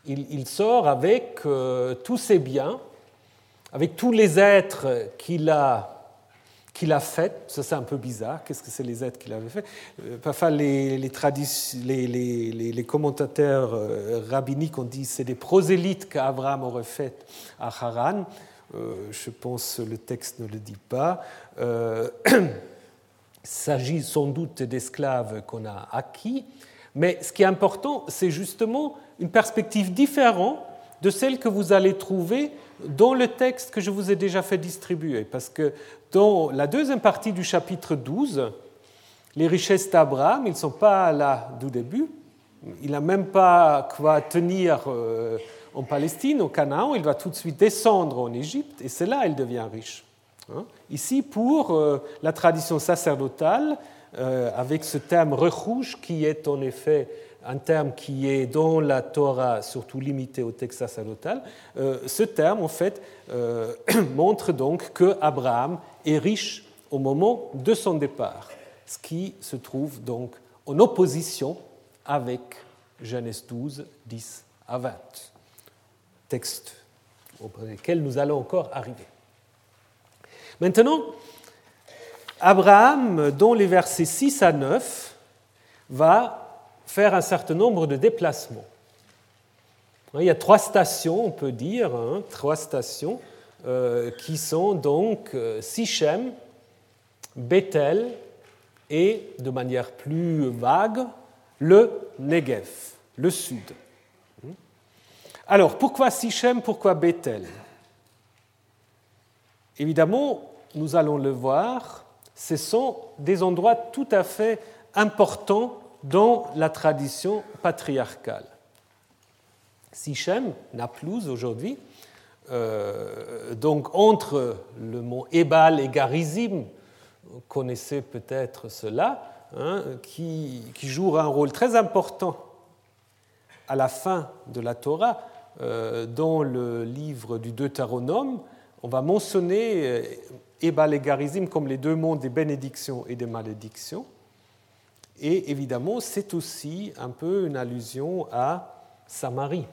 il sort avec tous ses biens, avec tous les êtres qu'il a faits. Ça, c'est un peu bizarre. Qu'est-ce que c'est les êtres qu'il avait faits? Parfois, les commentateurs rabbiniques ont dit que c'est des prosélytes qu'Abraham aurait fait à Haran. Je pense que le texte ne le dit pas. Il s'agit sans doute d'esclaves qu'on a acquis. Mais ce qui est important, c'est justement une perspective différente de celle que vous allez trouver dans le texte que je vous ai déjà fait distribuer. Parce que dans la deuxième partie du chapitre 12, les richesses d'Abraham, ils ne sont pas là du début. Il n'a même pas quoi tenir en Palestine, au Canaan. Il va tout de suite descendre en Égypte et c'est là qu'il devient riche. Ici, pour la tradition sacerdotale, avec ce terme rechush, qui est en effet un terme qui est dans la Torah surtout limité au texte sacerdotal, ce terme en fait montre donc que Abraham est riche au moment de son départ, ce qui se trouve donc en opposition avec Genèse 12, 10 à 20, texte auprès desquels nous allons encore arriver. Maintenant, Abraham, dans les versets 6 à 9, va faire un certain nombre de déplacements. Il y a 3 stations, on peut dire, 3 stations qui sont donc Sichem, Bethel et, de manière plus vague, le Negev, le sud. Alors, pourquoi Sichem, pourquoi Bethel? Évidemment, nous allons le voir, ce sont des endroits tout à fait importants dans la tradition patriarcale. Sichem, Naplouse aujourd'hui, donc entre le mont Ebal et Garizim, vous connaissez peut-être cela, qui joue un rôle très important à la fin de la Torah. Dans le livre du Deutéronome, on va mentionner Ebal et Garizim comme les 2 monts des bénédictions et des malédictions. Et évidemment, c'est aussi un peu une allusion à Samarie.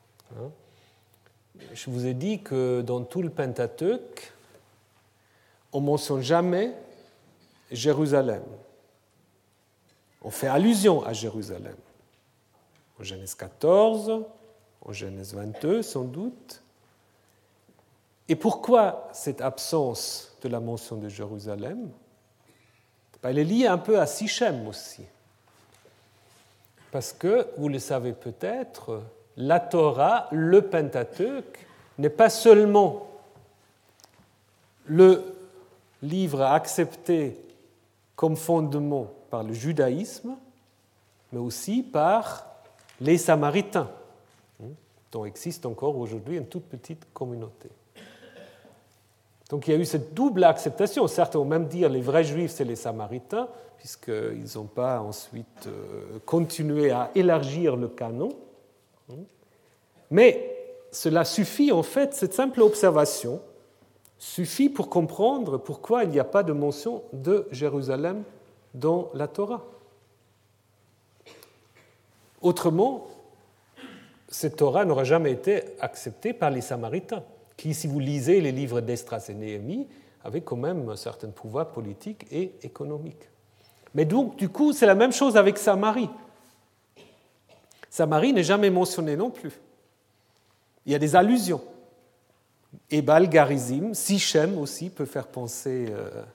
Je vous ai dit que dans tout le Pentateuque, on ne mentionne jamais Jérusalem. On fait allusion à Jérusalem. En Genèse 14, en Genèse 22, sans doute. Et pourquoi cette absence de la mention de Jérusalem? Elle est liée un peu à Sichem aussi. Parce que, vous le savez peut-être, la Torah, le Pentateuque, n'est pas seulement le livre accepté comme fondement par le judaïsme, mais aussi par les Samaritains, dont existe encore aujourd'hui une toute petite communauté. Donc il y a eu cette double acceptation. Certes, on va même dire les vrais juifs, c'est les Samaritains, puisqu'ils n'ont pas ensuite continué à élargir le canon. Mais cela suffit, en fait, cette simple observation suffit pour comprendre pourquoi il n'y a pas de mention de Jérusalem dans la Torah. Autrement, cette Torah n'aurait jamais été acceptée par les Samaritains, qui, si vous lisez les livres d'Esdras et Néhémie, avaient quand même un certain pouvoir politique et économique. Mais donc, du coup, c'est la même chose avec Samarie. Samarie n'est jamais mentionnée non plus. Il y a des allusions. Ebal, Garizim, Sichem aussi peut faire penser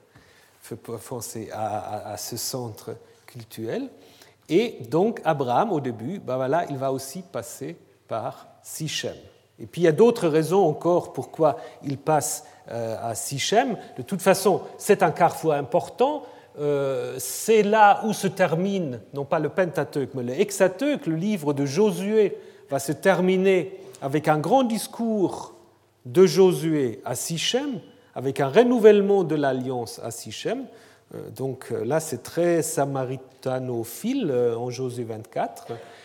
à ce centre cultuel. Et donc, Abraham, au début, il va aussi passer par Sichem. Et puis il y a d'autres raisons encore pourquoi il passe à Sichem. De toute façon, c'est un carrefour important. C'est là où se termine, non pas le Pentateuque, mais le Hexateuque. Le livre de Josué va se terminer avec un grand discours de Josué à Sichem, avec un renouvellement de l'alliance à Sichem. Donc là, c'est très samaritanophile en Josué 24.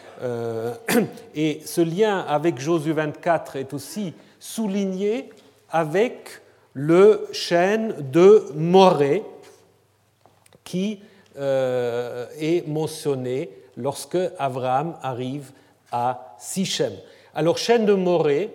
Et ce lien avec Josué 24 est aussi souligné avec le chêne de Morée qui est mentionné lorsque Abraham arrive à Sichem. Alors, chêne de Morée,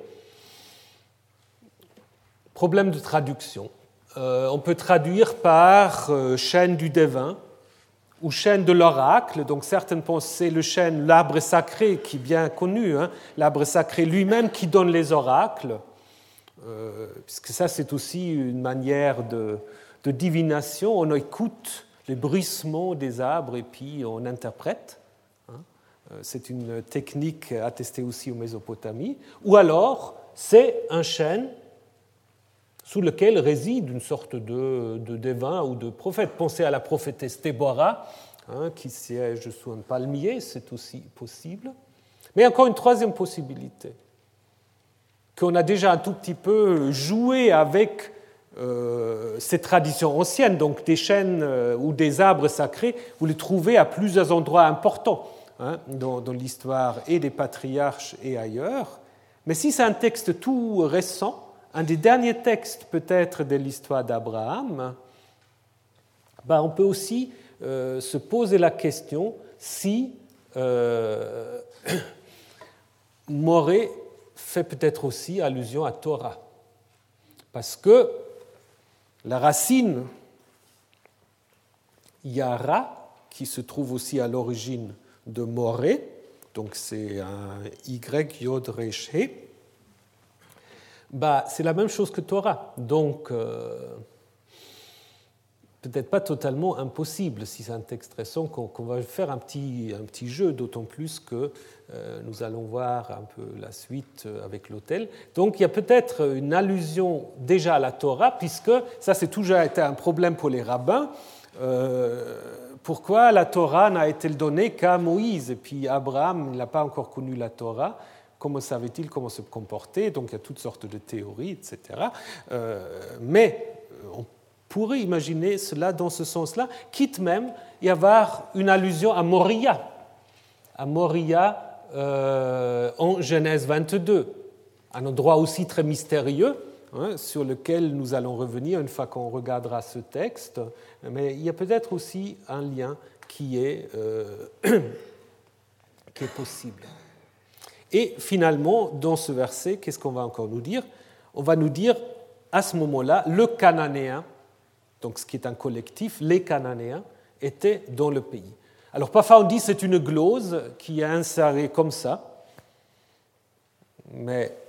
problème de traduction. On peut traduire par chêne du devin ou chêne de l'oracle. Donc certaines pensent que c'est le chêne, l'arbre sacré qui est bien connu, hein, l'arbre sacré lui-même qui donne les oracles, puisque ça c'est aussi une manière de divination. On écoute les bruissements des arbres et puis on interprète. C'est une technique attestée aussi en Mésopotamie. Ou alors c'est un chêne sous lequel réside une sorte de devin ou de prophète. Pensez à la prophétesse Déborah, qui siège sous un palmier, c'est aussi possible. Mais encore une troisième possibilité, qu'on a déjà un tout petit peu joué avec ces traditions anciennes, donc des chênes ou des arbres sacrés, vous les trouvez à plusieurs endroits importants dans l'histoire et des patriarches et ailleurs. Mais si c'est un texte tout récent, un des derniers textes peut-être de l'histoire d'Abraham, on peut aussi se poser la question si Morée fait peut-être aussi allusion à Torah. Parce que la racine Yara, qui se trouve aussi à l'origine de Morée, donc c'est un Y, Yod, Resh, He, c'est la même chose que Torah. Donc, peut-être pas totalement impossible, si c'est un texte récent, qu'on va faire un petit jeu, d'autant plus que nous allons voir un peu la suite avec l'autel. Donc, il y a peut-être une allusion déjà à la Torah, puisque ça, c'est toujours été un problème pour les rabbins. Pourquoi la Torah n'a été donnée qu'à Moïse, et puis Abraham n'a pas encore connu la Torah? Comment savait-il comment se comporter? Donc il y a toutes sortes de théories, etc. Mais on pourrait imaginer cela dans ce sens-là, quitte même y avoir une allusion à Moria en Genèse 22, un endroit aussi très mystérieux, sur lequel nous allons revenir une fois qu'on regardera ce texte. Mais il y a peut-être aussi un lien qui est possible. Et finalement, dans ce verset, qu'est-ce qu'on va encore nous dire? On va nous dire, à ce moment-là, le Cananéen, donc ce qui est un collectif, les Cananéens, étaient dans le pays. Alors parfois on dit que c'est une glose qui est insérée comme ça, mais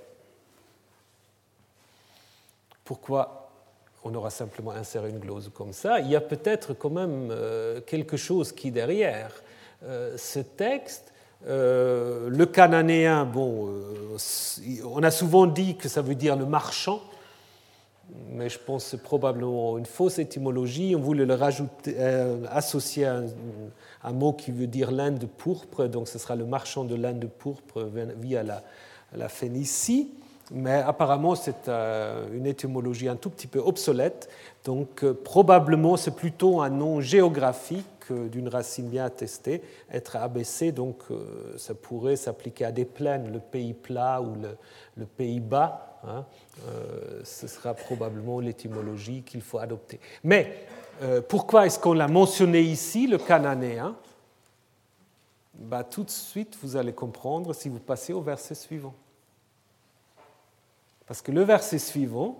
pourquoi on aura simplement inséré une glose comme ça? Il y a peut-être quand même quelque chose qui est derrière ce texte. Le cananéen, on a souvent dit que ça veut dire le marchand, mais je pense que c'est probablement une fausse étymologie. On voulait le rajouter, associer à un mot qui veut dire laine de pourpre, donc ce sera le marchand de laine de pourpre via la Phénicie, mais apparemment c'est une étymologie un tout petit peu obsolète, donc probablement c'est plutôt un nom géographique d'une racine bien attestée, être abaissé, donc ça pourrait s'appliquer à des plaines, le pays plat ou le pays bas, ce sera probablement l'étymologie qu'il faut adopter. Mais pourquoi est-ce qu'on l'a mentionné ici, le cananéen? Tout de suite, vous allez comprendre si vous passez au verset suivant. Parce que le verset suivant,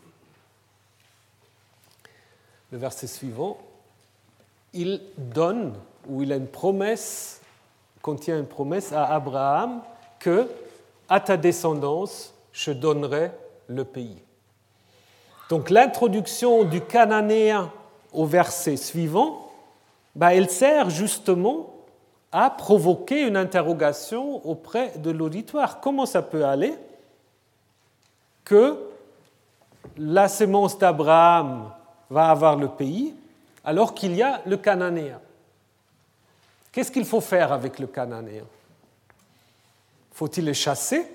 il donne, ou il a une promesse, contient une promesse à Abraham que à ta descendance, je donnerai le pays. Donc l'introduction du cananéen au verset suivant, elle sert justement à provoquer une interrogation auprès de l'auditoire. Comment ça peut aller que la sémence d'Abraham va avoir le pays alors qu'il y a le cananéen? Qu'est-ce qu'il faut faire avec le cananéen? Faut-il le chasser?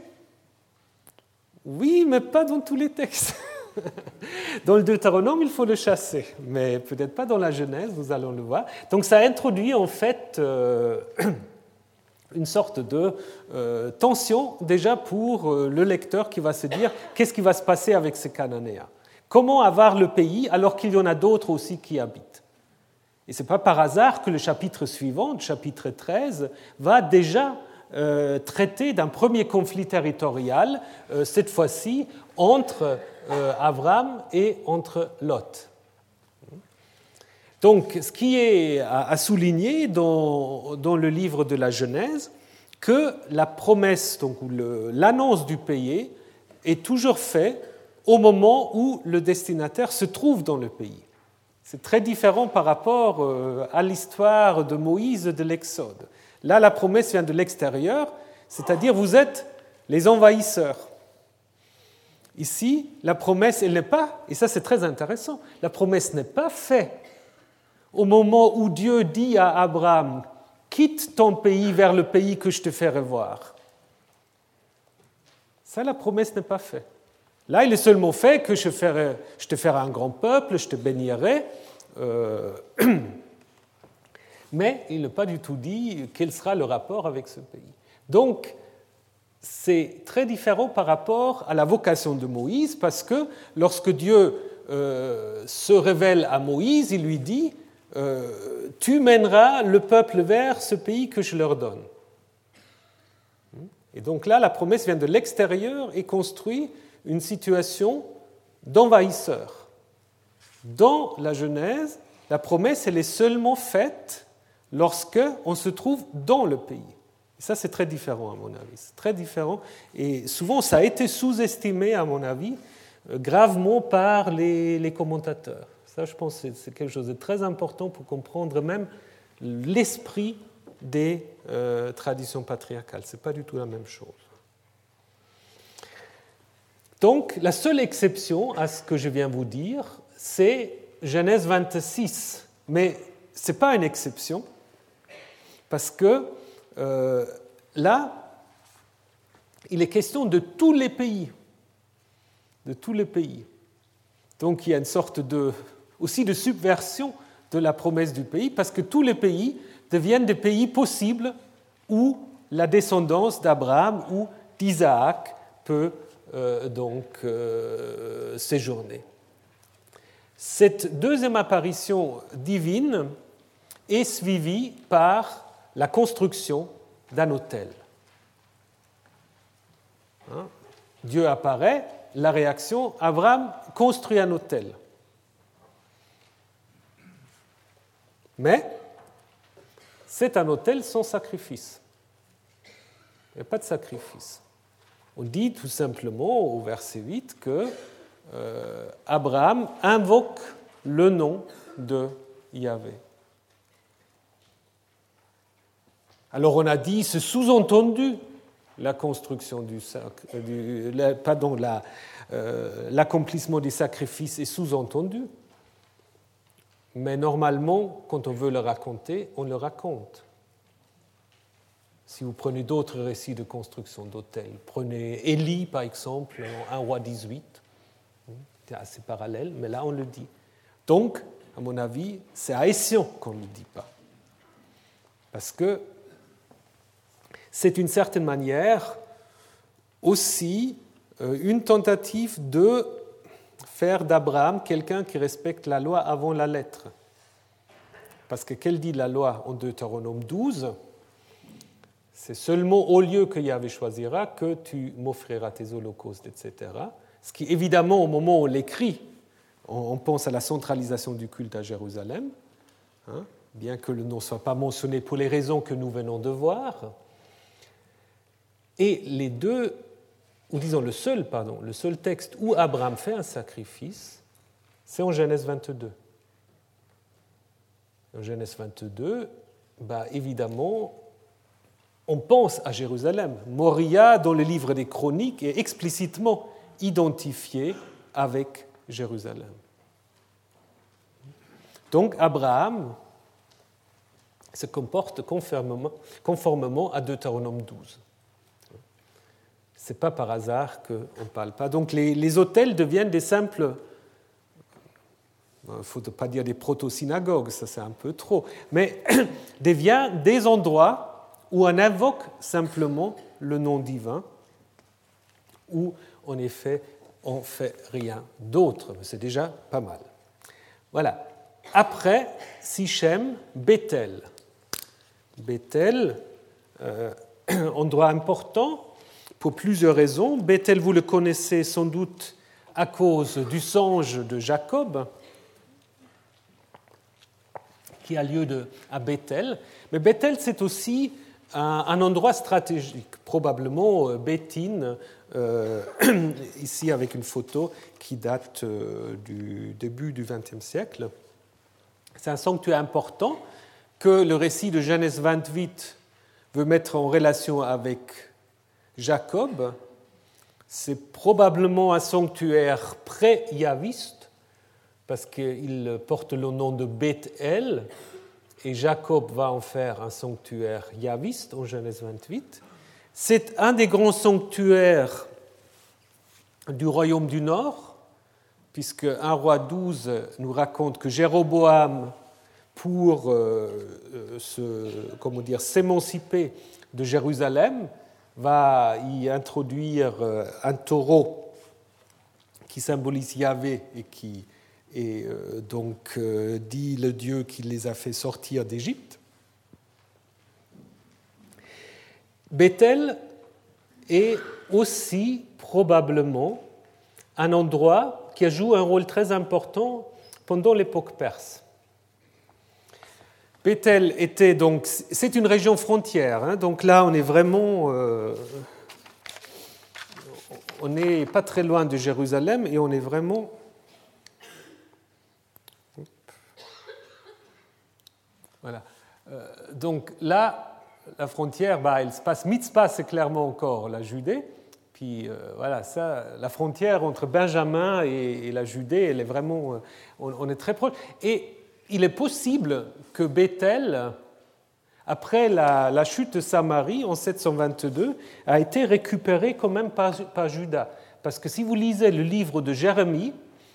Oui, mais pas dans tous les textes. Dans le Deutéronome, il faut le chasser, mais peut-être pas dans la Genèse, nous allons le voir. Donc ça introduit en fait une sorte de tension déjà pour le lecteur qui va se dire qu'est-ce qui va se passer avec ces Cananéens? Comment avoir le pays alors qu'il y en a d'autres aussi qui habitent? Et ce n'est pas par hasard que le chapitre suivant, le chapitre 13, va déjà traiter d'un premier conflit territorial, cette fois-ci entre Avram et entre Lot. Donc, ce qui est à souligner dans le livre de la Genèse, que la promesse, donc l'annonce du pays, est toujours faite au moment où le destinataire se trouve dans le pays. C'est très différent par rapport à l'histoire de Moïse de l'Exode. Là, la promesse vient de l'extérieur, c'est-à-dire vous êtes les envahisseurs. Ici, la promesse, elle n'est pas, et ça c'est très intéressant, la promesse n'est pas faite au moment où Dieu dit à Abraham « Quitte ton pays vers le pays que je te ferai voir ». Ça, la promesse n'est pas faite. Là, il est seulement fait que je te ferai un grand peuple, je te bénirai, mais il n'a pas du tout dit quel sera le rapport avec ce pays. Donc, c'est très différent par rapport à la vocation de Moïse, parce que lorsque Dieu se révèle à Moïse, il lui dit « Tu mèneras le peuple vers ce pays que je leur donne ». Et donc là, la promesse vient de l'extérieur et construit une situation d'envahisseur. Dans la Genèse, la promesse, elle est seulement faite lorsqu'on se trouve dans le pays. Et ça, c'est très différent, à mon avis. C'est très différent. Et souvent, ça a été sous-estimé, à mon avis, gravement par les commentateurs. Ça, je pense que c'est quelque chose de très important pour comprendre même l'esprit des traditions patriarcales. Ce n'est pas du tout la même chose. Donc, la seule exception à ce que je viens vous dire, c'est Genèse 26. Mais ce n'est pas une exception, parce que là, il est question de tous les pays. De tous les pays. Donc, il y a une sorte aussi de subversion de la promesse du pays, parce que tous les pays deviennent des pays possibles où la descendance d'Abraham ou d'Isaac peut séjourner. Cette deuxième apparition divine est suivie par la construction d'un autel. Dieu apparaît, la réaction, Abraham construit un autel. Mais c'est un autel sans sacrifice. Il n'y a pas de sacrifice. On dit tout simplement au verset 8 que Abraham invoque le nom de Yahvé. Alors on a dit, c'est sous-entendu la construction l'accomplissement du sacrifice est sous-entendu. Mais normalement, quand on veut le raconter, on le raconte. Si vous prenez d'autres récits de construction d'autels, prenez Élie par exemple, en 1 roi 18, c'est assez parallèle, mais là on le dit. Donc, à mon avis, c'est à Essian qu'on ne le dit pas. Parce que c'est d'une certaine manière aussi une tentative de faire d'Abraham quelqu'un qui respecte la loi avant la lettre. Parce que qu'elle dit la loi en Deutéronome 12 ? C'est seulement au lieu que Yahvé choisira que tu m'offriras tes holocaustes, etc. Ce qui, évidemment, au moment où on l'écrit, on pense à la centralisation du culte à Jérusalem, bien que le nom ne soit pas mentionné pour les raisons que nous venons de voir. Et les deux, ou disons le seul texte où Abraham fait un sacrifice, c'est en Genèse 22. En Genèse 22, évidemment, on pense à Jérusalem. Moria, dans le livre des Chroniques, est explicitement identifié avec Jérusalem. Donc Abraham se comporte conformément à Deutéronome 12. Ce n'est pas par hasard qu'on ne parle pas. Donc les autels deviennent des simples, il ne faut pas dire des proto-synagogues, ça c'est un peu trop, mais deviennent des endroits où on invoque simplement le nom divin, où en effet on ne fait rien d'autre, mais c'est déjà pas mal. Voilà. Après Sichem, Béthel. Béthel, endroit important pour plusieurs raisons. Béthel, vous le connaissez sans doute à cause du songe de Jacob, qui a lieu à Béthel. Mais Béthel, c'est aussi un endroit stratégique, probablement Béthine, ici avec une photo qui date du début du XXe siècle. C'est un sanctuaire important que le récit de Genèse 28 veut mettre en relation avec Jacob. C'est probablement un sanctuaire pré-yaviste, parce qu'il porte le nom de Beth-El, et Jacob va en faire un sanctuaire yaviste en Genèse 28. C'est un des grands sanctuaires du royaume du Nord, puisque 1 Roi 12 nous raconte que Jéroboam, pour s'émanciper de Jérusalem, va y introduire un taureau qui symbolise Yahvé et qui est dit le Dieu qui les a fait sortir d'Égypte. Béthel est aussi probablement un endroit qui a joué un rôle très important pendant l'époque perse. Béthel était donc, c'est une région frontière, donc là on est vraiment, on n'est pas très loin de Jérusalem et on est vraiment, voilà. Donc là, la frontière, elle se passe, Mitzpah c'est clairement encore la Judée, puis voilà, ça, la frontière entre Benjamin et la Judée, elle est vraiment, on est très proche. Et il est possible que Béthel, après la chute de Samarie en 722, a été récupéré quand même par Juda. Parce que si vous lisez le livre de Jérémie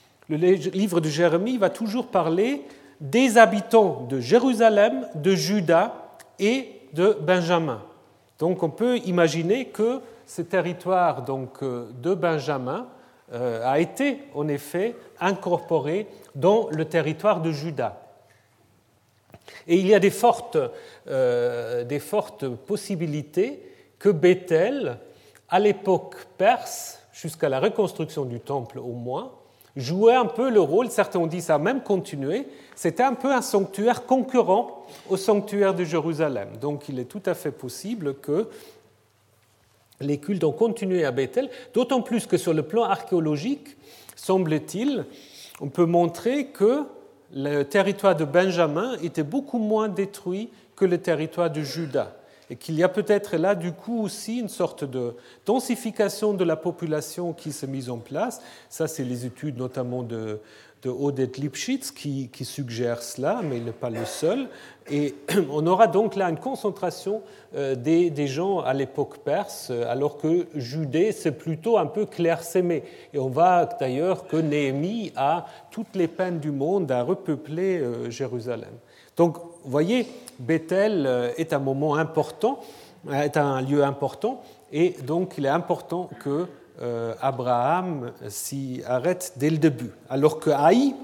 va toujours parler des habitants de Jérusalem, de Juda et de Benjamin. Donc on peut imaginer que ce territoire de Benjamin a été en effet incorporé dans le territoire de Juda. Et il y a des fortes possibilités que Béthel, à l'époque perse, jusqu'à la reconstruction du temple au moins, jouait un peu le rôle, certains ont dit ça a même continué, c'était un peu un sanctuaire concurrent au sanctuaire de Jérusalem. Donc il est tout à fait possible que les cultes ont continué à Béthel, d'autant plus que sur le plan archéologique, semble-t-il, on peut montrer que le territoire de Benjamin était beaucoup moins détruit que le territoire de Juda, et qu'il y a peut-être là du coup aussi une sorte de densification de la population qui s'est mise en place. Ça, c'est les études notamment de Oded Lipschitz qui suggèrent cela, mais il n'est pas le seul. Et on aura donc là une concentration des gens à l'époque perse, alors que Judée, c'est plutôt un peu clairsemé. Et on voit d'ailleurs que Néhémie a toutes les peines du monde à repeupler Jérusalem. Donc, vous voyez, Béthel est un moment important, est un lieu important, et donc il est important que Abraham s'y arrête dès le début. Alors que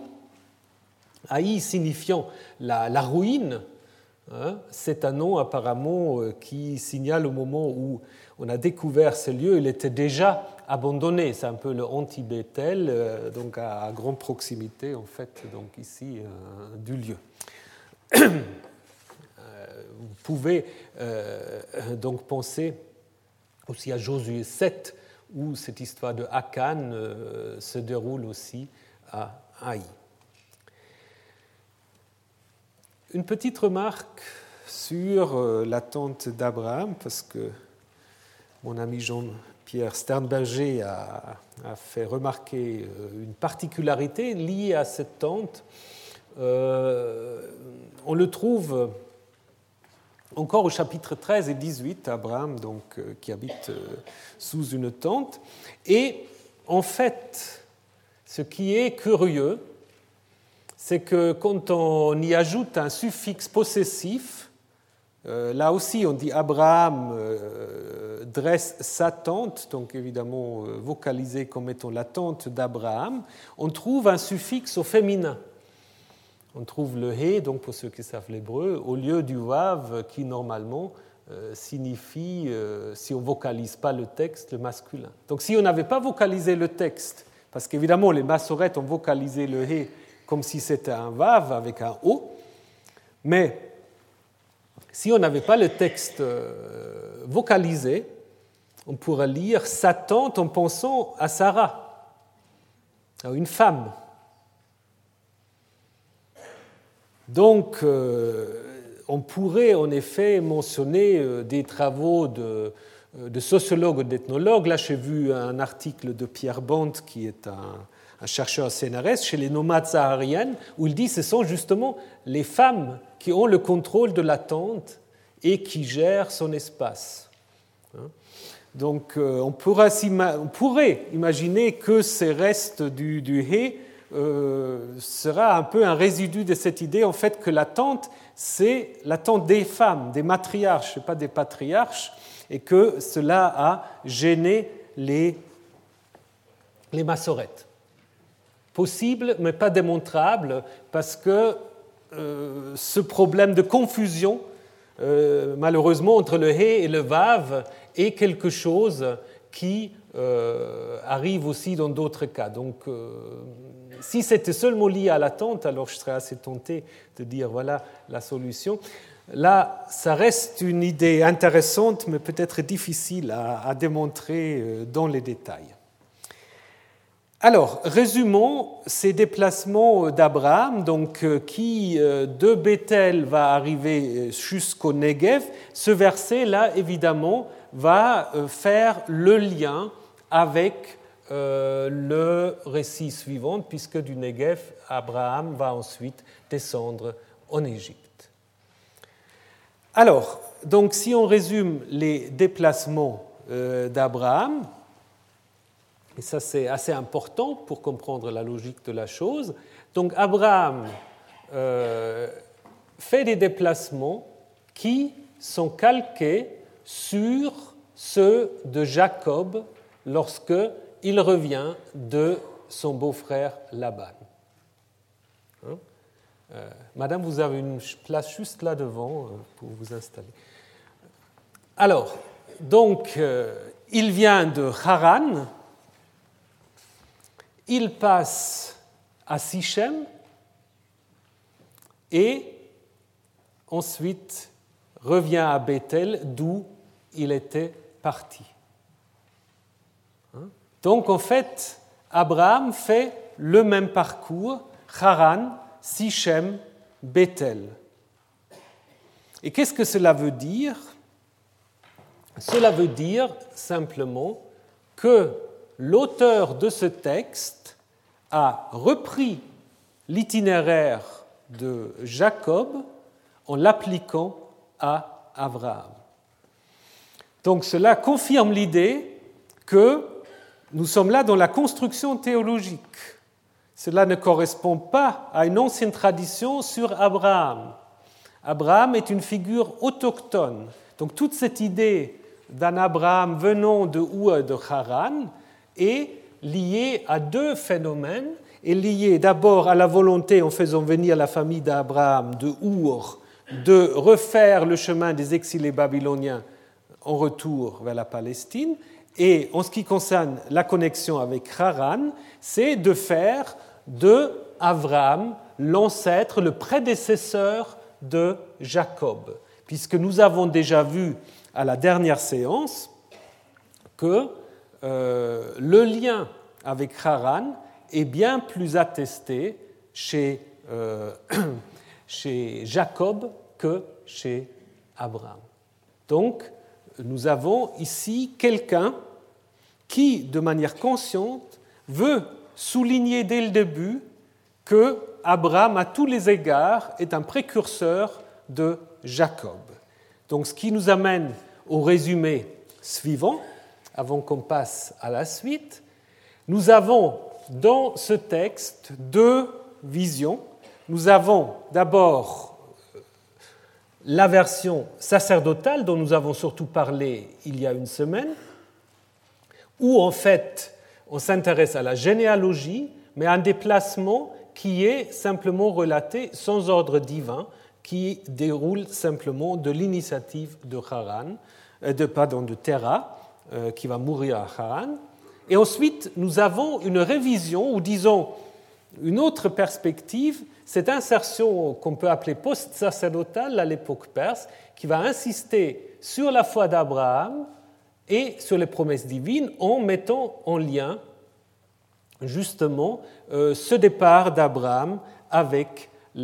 Haï signifiant la ruine, c'est un nom apparemment qui signale au moment où on a découvert ce lieu, il était déjà abandonné. C'est un peu le anti-Béthel, donc à grande proximité en fait, donc ici du lieu. Vous pouvez donc penser aussi à Josué 7, où cette histoire de Akan se déroule aussi à Haï. Une petite remarque sur la tente d'Abraham, parce que mon ami Jean-Pierre Sternberger a fait remarquer une particularité liée à cette tente. On le trouve encore au chapitre 13 et 18, Abraham qui habite sous une tente. Et en fait, ce qui est curieux, c'est que quand on y ajoute un suffixe possessif, là aussi on dit Abraham dresse sa tente, donc évidemment vocalisé comme étant la tente d'Abraham, on trouve un suffixe au féminin. On trouve le hé, donc pour ceux qui savent l'hébreu, au lieu du vav qui normalement signifie, si on ne vocalise pas le texte, le masculin. Donc si on n'avait pas vocalisé le texte, parce qu'évidemment les massorètes ont vocalisé le he comme si c'était un vav avec un o, mais si on n'avait pas le texte vocalisé, on pourrait lire sa tante en pensant à Sarah, à une femme. Donc, on pourrait en effet mentionner des travaux de sociologues ou d'ethnologues. Là, j'ai vu un article de Pierre Bond, qui est un chercheur CNRS, chez les nomades sahariennes, où il dit que ce sont justement les femmes qui ont le contrôle de la tente et qui gèrent son espace. Donc, on pourrait imaginer que ces restes du he sera un peu un résidu de cette idée en fait que la tente, c'est la tente des femmes, des matriarches, et pas des patriarches, et que cela a gêné les massorètes. Possible, mais pas démontrable, parce que ce problème de confusion, malheureusement, entre le he et le vav, est quelque chose qui arrive aussi dans d'autres cas. Donc, si c'était seulement lié à la tente, alors je serais assez tenté de dire voilà la solution. Là, ça reste une idée intéressante, mais peut-être difficile à démontrer dans les détails. Alors, résumons ces déplacements d'Abraham, donc, qui de Bethel va arriver jusqu'au Negev. Ce verset-là, évidemment, va faire le lien avec le récit suivant, puisque du Negev, Abraham va ensuite descendre en Égypte. Alors, donc, si on résume les déplacements d'Abraham, et ça c'est assez important pour comprendre la logique de la chose, donc Abraham fait des déplacements qui sont calqués sur ceux de Jacob lorsque il revient de son beau-frère Laban. Madame, vous avez une place juste là devant pour vous installer. Alors, donc, il vient de Haran, il passe à Sichem et ensuite revient à Bethel, d'où il était parti. Donc, en fait, Abraham fait le même parcours, Haran, Sichem, Bethel. Et qu'est-ce que cela veut dire ? Cela veut dire simplement que l'auteur de ce texte a repris l'itinéraire de Jacob en l'appliquant à Abraham. Donc cela confirme l'idée que nous sommes là dans la construction théologique. Cela ne correspond pas à une ancienne tradition sur Abraham. Abraham est une figure autochtone. Donc toute cette idée d'un Abraham venant de Our de Haran est liée à deux phénomènes, est liée d'abord à la volonté, en faisant venir la famille d'Abraham de Our, de refaire le chemin des exilés babyloniens en retour vers la Palestine, et en ce qui concerne la connexion avec Haran, c'est de faire de Abraham l'ancêtre, le prédécesseur de Jacob, puisque nous avons déjà vu à la dernière séance que le lien avec Haran est bien plus attesté chez Jacob que chez Abraham. Donc, nous avons ici quelqu'un qui, de manière consciente, veut souligner dès le début que Abraham, à tous les égards, est un précurseur de Jacob. Donc, ce qui nous amène au résumé suivant, avant qu'on passe à la suite. Nous avons dans ce texte deux visions. Nous avons d'abord la version sacerdotale dont nous avons surtout parlé il y a une semaine, où en fait on s'intéresse à la généalogie, mais à un déplacement qui est simplement relaté sans ordre divin, qui déroule simplement de l'initiative de Terah, qui va mourir à Haran. Et ensuite, nous avons une révision, ou disons une autre perspective, cette insertion qu'on peut appeler post-sacerdotale à l'époque perse, qui va insister sur la foi d'Abraham et sur les promesses divines en mettant en lien justement ce départ d'Abraham avec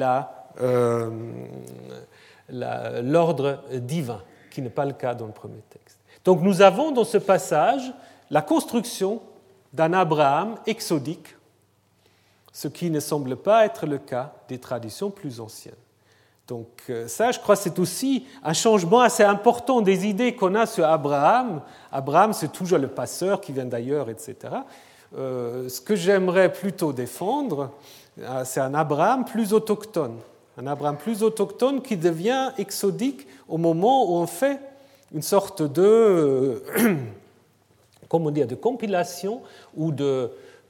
l'ordre divin, qui n'est pas le cas dans le premier texte. Donc nous avons dans ce passage la construction d'un Abraham exodique, ce qui ne semble pas être le cas des traditions plus anciennes. Donc ça, je crois, c'est aussi un changement assez important des idées qu'on a sur Abraham. Abraham, c'est toujours le passeur qui vient d'ailleurs, etc. Ce que j'aimerais plutôt défendre, c'est un Abraham plus autochtone. Un Abraham plus autochtone qui devient exodique au moment où on fait une sorte de, de compilation ou de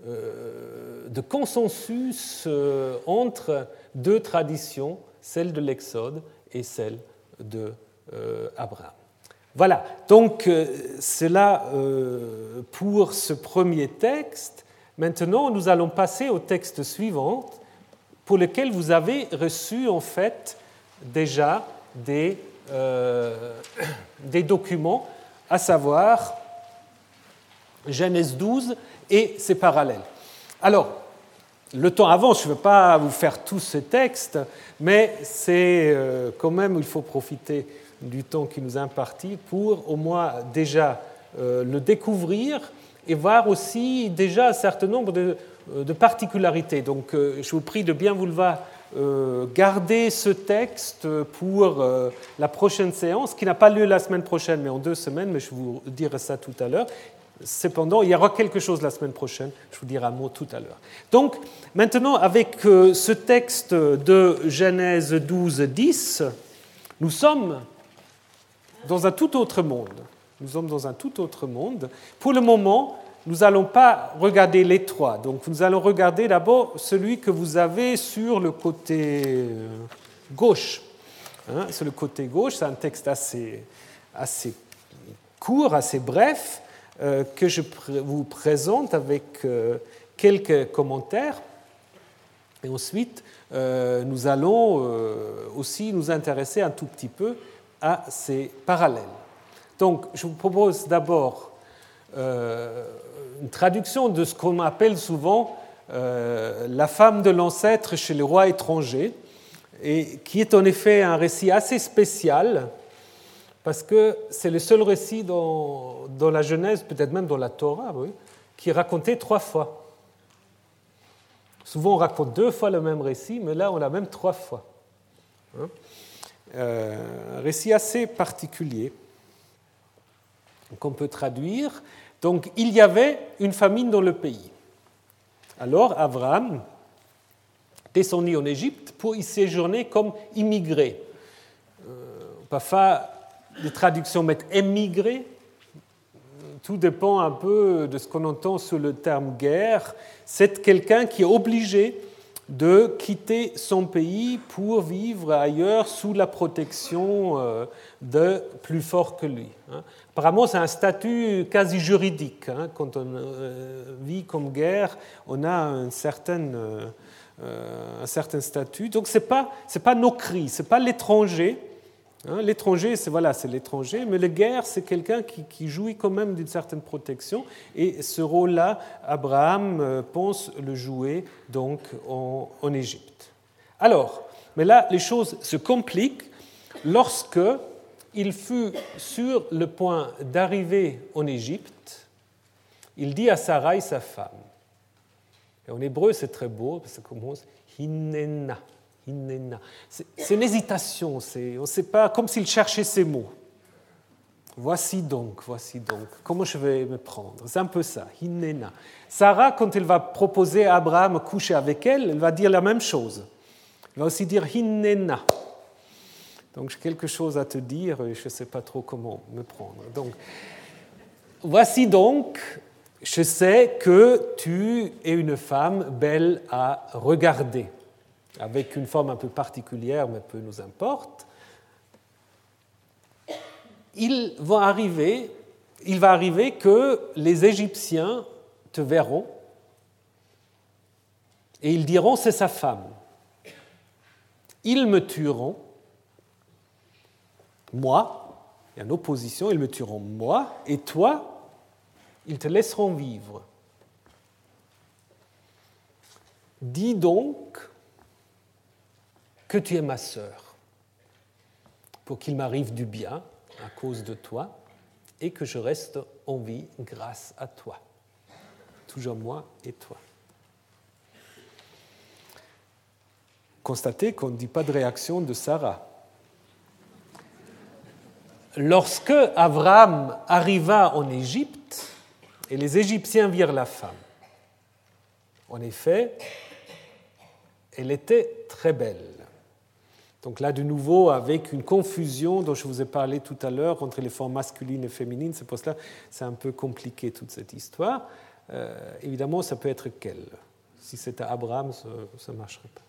consensus entre deux traditions, celle de l'Exode et celle d'Abraham. Voilà, donc cela pour ce premier texte. Maintenant, nous allons passer au texte suivant, pour lequel vous avez reçu en fait déjà des documents, à savoir Genèse 12 et ses parallèles. Alors, le temps avance, je ne veux pas vous faire tout ce texte, mais c'est quand même, il faut profiter du temps qui nous est imparti pour au moins déjà le découvrir et voir aussi déjà un certain nombre de particularités. Donc, je vous prie de bien vouloir garder ce texte pour la prochaine séance, qui n'a pas lieu la semaine prochaine, mais en 2 semaines, mais je vous dirai ça tout à l'heure. Cependant, il y aura quelque chose la semaine prochaine, je vous dirai un mot tout à l'heure. Donc, maintenant, avec ce texte de Genèse 12, 10, nous sommes dans un tout autre monde. Nous sommes dans un tout autre monde. Pour le moment, nous n'allons pas regarder les trois. Donc, nous allons regarder d'abord celui que vous avez sur le côté gauche. Sur le côté gauche, c'est un texte assez court, assez bref, que je vous présente avec quelques commentaires. Et ensuite, nous allons aussi nous intéresser un tout petit peu à ces parallèles. Donc, je vous propose d'abord une traduction de ce qu'on appelle souvent la femme de l'ancêtre chez les rois étrangers, et qui est en effet un récit assez spécial, parce que c'est le seul récit dans la Genèse, peut-être même dans la Torah, oui, qui est raconté 3 fois. Souvent, on raconte 2 fois le même récit, mais là, on l'a même 3 fois. Un récit assez particulier qu'on peut traduire. Donc, il y avait une famine dans le pays. Alors, Abraham descendit en Égypte pour y séjourner comme immigré. Parfois, les traductions mettent émigré. Tout dépend un peu de ce qu'on entend sous le terme guerre. C'est quelqu'un qui est obligé de quitter son pays pour vivre ailleurs sous la protection de plus forts que lui. Apparemment, c'est un statut quasi juridique. Quand on vit comme guerre, on a un certain statut. Donc, ce n'est pas nokri, ce n'est pas l'étranger. L'étranger, c'est l'étranger, mais le guerre, c'est quelqu'un qui jouit quand même d'une certaine protection. Et ce rôle-là, Abraham pense le jouer donc en Égypte. Alors, mais là, les choses se compliquent lorsque il fut sur le point d'arriver en Égypte. Il dit à Sarai, sa femme. Et en hébreu, c'est très beau, parce que ça commence Hinena. C'est une hésitation, on ne sait pas, comme s'il cherchait ses mots. Voici donc, comment je vais me prendre? C'est un peu ça, Hinena. Sarah, quand elle va proposer à Abraham coucher avec elle, elle va dire la même chose. Elle va aussi dire Hinena. Donc j'ai quelque chose à te dire et je ne sais pas trop comment me prendre. Donc, voici donc, je sais que tu es une femme belle à regarder. avec une forme un peu particulière, mais peu nous importe, il va arriver que les Égyptiens te verront et ils diront c'est sa femme. Ils me tueront, moi, et en opposition, ils me tueront moi, et toi, ils te laisseront vivre. Dis donc que tu es ma sœur, pour qu'il m'arrive du bien à cause de toi, et que je reste en vie grâce à toi. Toujours moi et toi. Constatez qu'on ne dit pas de réaction de Sarah. Lorsque Abraham arriva en Égypte, et les Égyptiens virent la femme, en effet, elle était très belle. Donc là, de nouveau, avec une confusion dont je vous ai parlé tout à l'heure entre les formes masculines et féminines, c'est pour cela que c'est un peu compliqué toute cette histoire. Évidemment, ça peut être qu'elle. Si c'était Abraham, ça ne marcherait pas.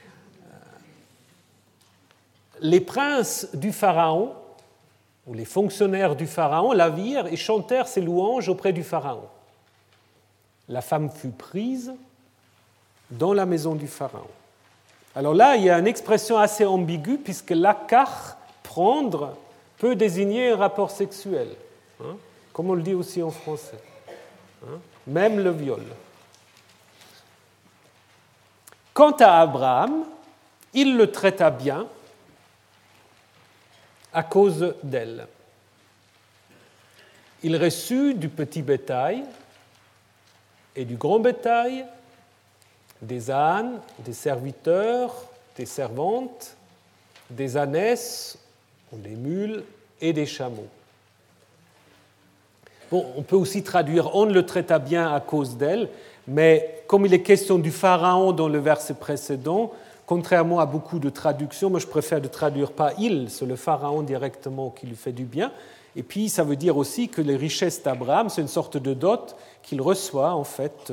Les princes du Pharaon, ou les fonctionnaires du Pharaon, la virent et chantèrent ses louanges auprès du Pharaon. La femme fut prise dans la maison du Pharaon. Alors là, il y a une expression assez ambiguë, puisque l'akar, prendre, peut désigner un rapport sexuel, comme on le dit aussi en français, même le viol. Quant à Abraham, il le traita bien à cause d'elle. Il reçut du petit bétail et du grand bétail, des ânes, des serviteurs, des servantes, des ânesses, des mules et des chameaux. Bon, on peut aussi traduire « on le traita bien à cause d'elle », mais comme il est question du pharaon dans le verset précédent, contrairement à beaucoup de traductions, moi je préfère de traduire pas « il », c'est le pharaon directement qui lui fait du bien. Et puis ça veut dire aussi que les richesses d'Abraham, c'est une sorte de dot qu'il reçoit en fait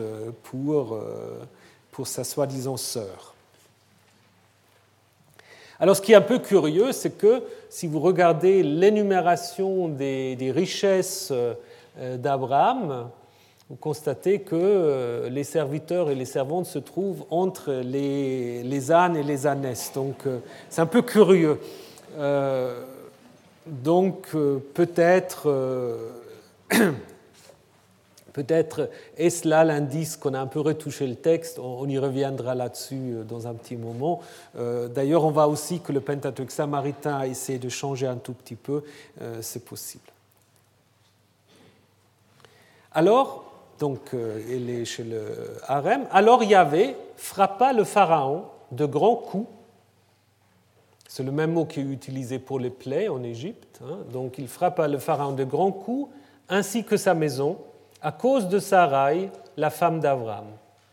pour sa soi-disant sœur. Alors ce qui est un peu curieux, c'est que si vous regardez l'énumération des richesses d'Abraham, vous constatez que les serviteurs et les servantes se trouvent entre les ânes et les ânesses. Donc c'est un peu curieux. Donc peut-être est-ce là l'indice qu'on a un peu retouché le texte, on y reviendra là-dessus dans un petit moment. D'ailleurs, on voit aussi que le Pentateuque samaritain a essayé de changer un tout petit peu, c'est possible. Alors, donc, il est chez le harem, alors Yahvé frappa le pharaon de grands coups. C'est le même mot qui est utilisé pour les plaies en Égypte. Donc, il frappa le pharaon de grands coups, ainsi que sa maison, à cause de Sarai, la femme d'Abraham.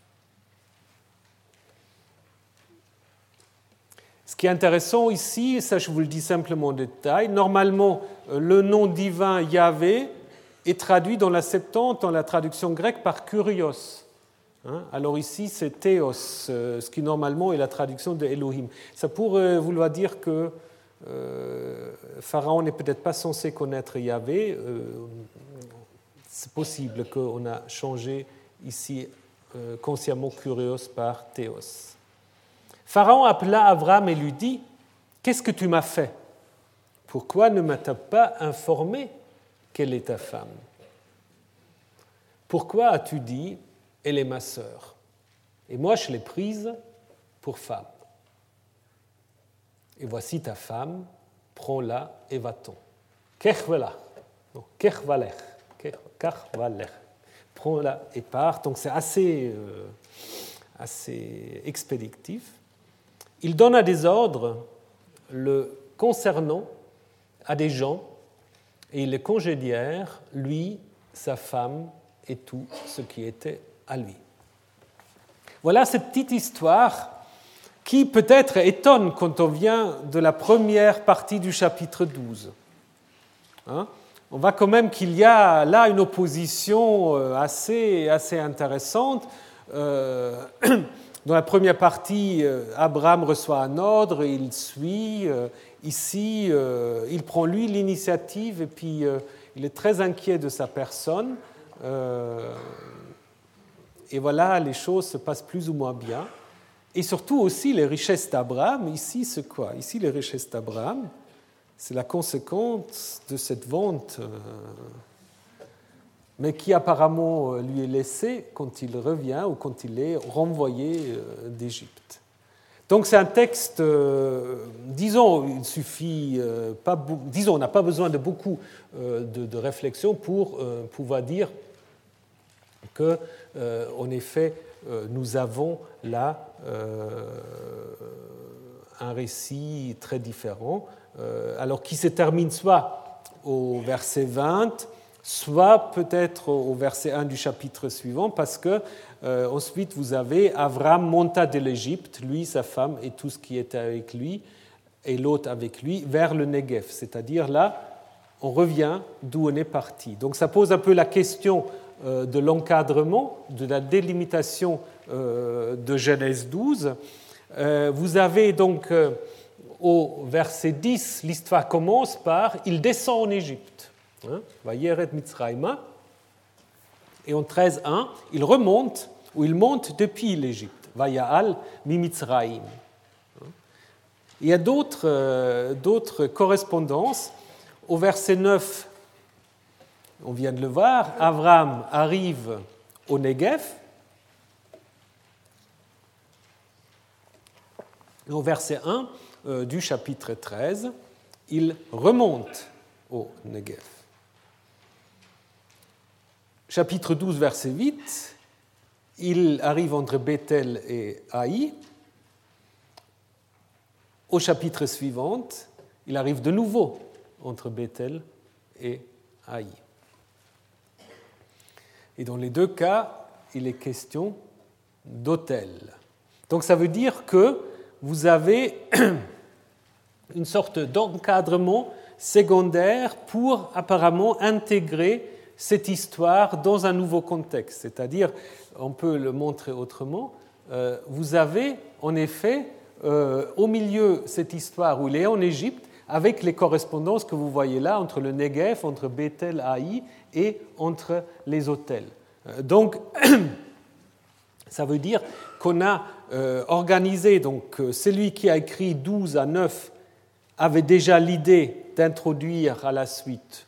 Ce qui est intéressant ici, ça je vous le dis simplement en détail, normalement le nom divin Yahvé est traduit dans la Septante, dans la traduction grecque, par Kurios. Alors ici c'est Théos, ce qui normalement est la traduction de Elohim. Ça pourrait vouloir dire que Pharaon n'est peut-être pas censé connaître Yahvé. C'est possible qu'on a changé ici consciemment Kurios par Théos. Pharaon appela Abraham et lui dit « Qu'est-ce que tu m'as fait? Pourquoi ne m'as-tu pas informé qu'elle est ta femme? Pourquoi as-tu dit « Elle est ma sœur » et moi je l'ai prise pour femme? Et voici ta femme, prends-la et va-t'en. Kechvelach, non, kechvalech. Prends-la et pars. Donc c'est assez expéditif. Il donna des ordres le concernant à des gens et ils les congédièrent, lui, sa femme et tout ce qui était à lui. Voilà cette petite histoire qui peut-être étonne quand on vient de la première partie du chapitre 12. On voit quand même qu'il y a là une opposition assez intéressante Dans la première partie, Abraham reçoit un ordre et il suit. Ici, il prend lui l'initiative et puis il est très inquiet de sa personne. Et voilà, les choses se passent plus ou moins bien. Et surtout aussi les richesses d'Abraham. Ici, c'est quoi? Ici, les richesses d'Abraham, c'est la conséquence de cette vente, mais qui apparemment lui est laissée quand il revient ou quand il est renvoyé d'Égypte. Donc c'est un texte, disons, il suffit disons, on n'a pas besoin de beaucoup de réflexion pour pouvoir dire que, en effet, nous avons là un récit très différent, alors qui se termine soit au verset 20, soit peut-être au verset 1 du chapitre suivant, parce que ensuite vous avez Abraham monta de l'Égypte, lui, sa femme et tout ce qui était avec lui, et l'autre avec lui, vers le Negev. C'est-à-dire là, on revient d'où on est parti. Donc ça pose un peu la question de l'encadrement, de la délimitation de Genèse 12. Vous avez donc au verset 10, l'histoire commence par « Il descend en Égypte ». Vayeret Mitzrayma. Et en 13.1, il remonte, ou il monte depuis l'Égypte. Vaya'al mi Mitzrayim. Il y a d'autres correspondances. Au verset 9, on vient de le voir, Abraham arrive au Negev. Et au verset 1 du chapitre 13, il remonte au Negev. Chapitre 12, verset 8, il arrive entre Bethel et Haï. Au chapitre suivant, il arrive de nouveau entre Bethel et Haï. Et dans les deux cas, il est question d'autel. Donc ça veut dire que vous avez une sorte d'encadrement secondaire pour apparemment intégrer cette histoire dans un nouveau contexte. C'est-à-dire, on peut le montrer autrement, vous avez en effet au milieu cette histoire où il est en Égypte, avec les correspondances que vous voyez là entre le Negev, entre Bethel, Haï et entre les autels. Donc, ça veut dire qu'on a organisé, donc celui qui a écrit 12 à 9 avait déjà l'idée d'introduire à la suite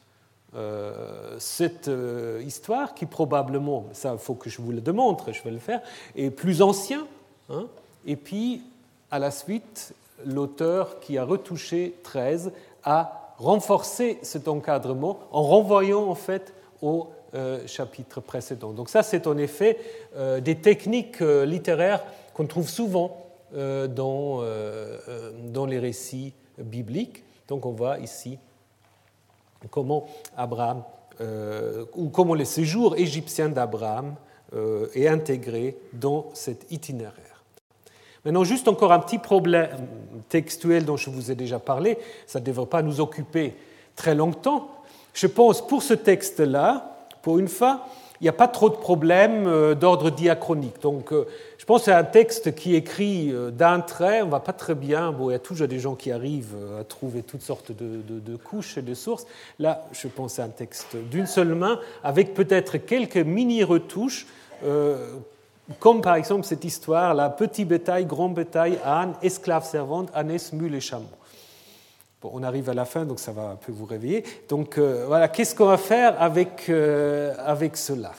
cette histoire qui probablement, ça il faut que je vous le démontre, je vais le faire, est plus ancien, et puis à la suite, l'auteur qui a retouché 13 a renforcé cet encadrement en renvoyant en fait au chapitre précédent. Donc ça, c'est en effet des techniques littéraires qu'on trouve souvent dans les récits bibliques. Donc on voit ici comment Abraham, ou comment le séjour égyptien d'Abraham est intégré dans cet itinéraire. Maintenant, juste encore un petit problème textuel dont je vous ai déjà parlé, ça ne devrait pas nous occuper très longtemps. Je pense pour ce texte-là, pour une fois, il n'y a pas trop de problèmes d'ordre diachronique. Donc, je pense que c'est un texte qui est écrit d'un trait, on ne va pas très bien. Bon, il y a toujours des gens qui arrivent à trouver toutes sortes de couches et de sources. Là, je pense que c'est un texte d'une seule main, avec peut-être quelques mini-retouches, comme par exemple cette histoire, là, petit bétail, grand bétail, âne, esclave servante, ânesse, mule et chameau. Bon, on arrive à la fin, donc ça va un peu vous réveiller. Donc voilà, qu'est-ce qu'on va faire avec cela?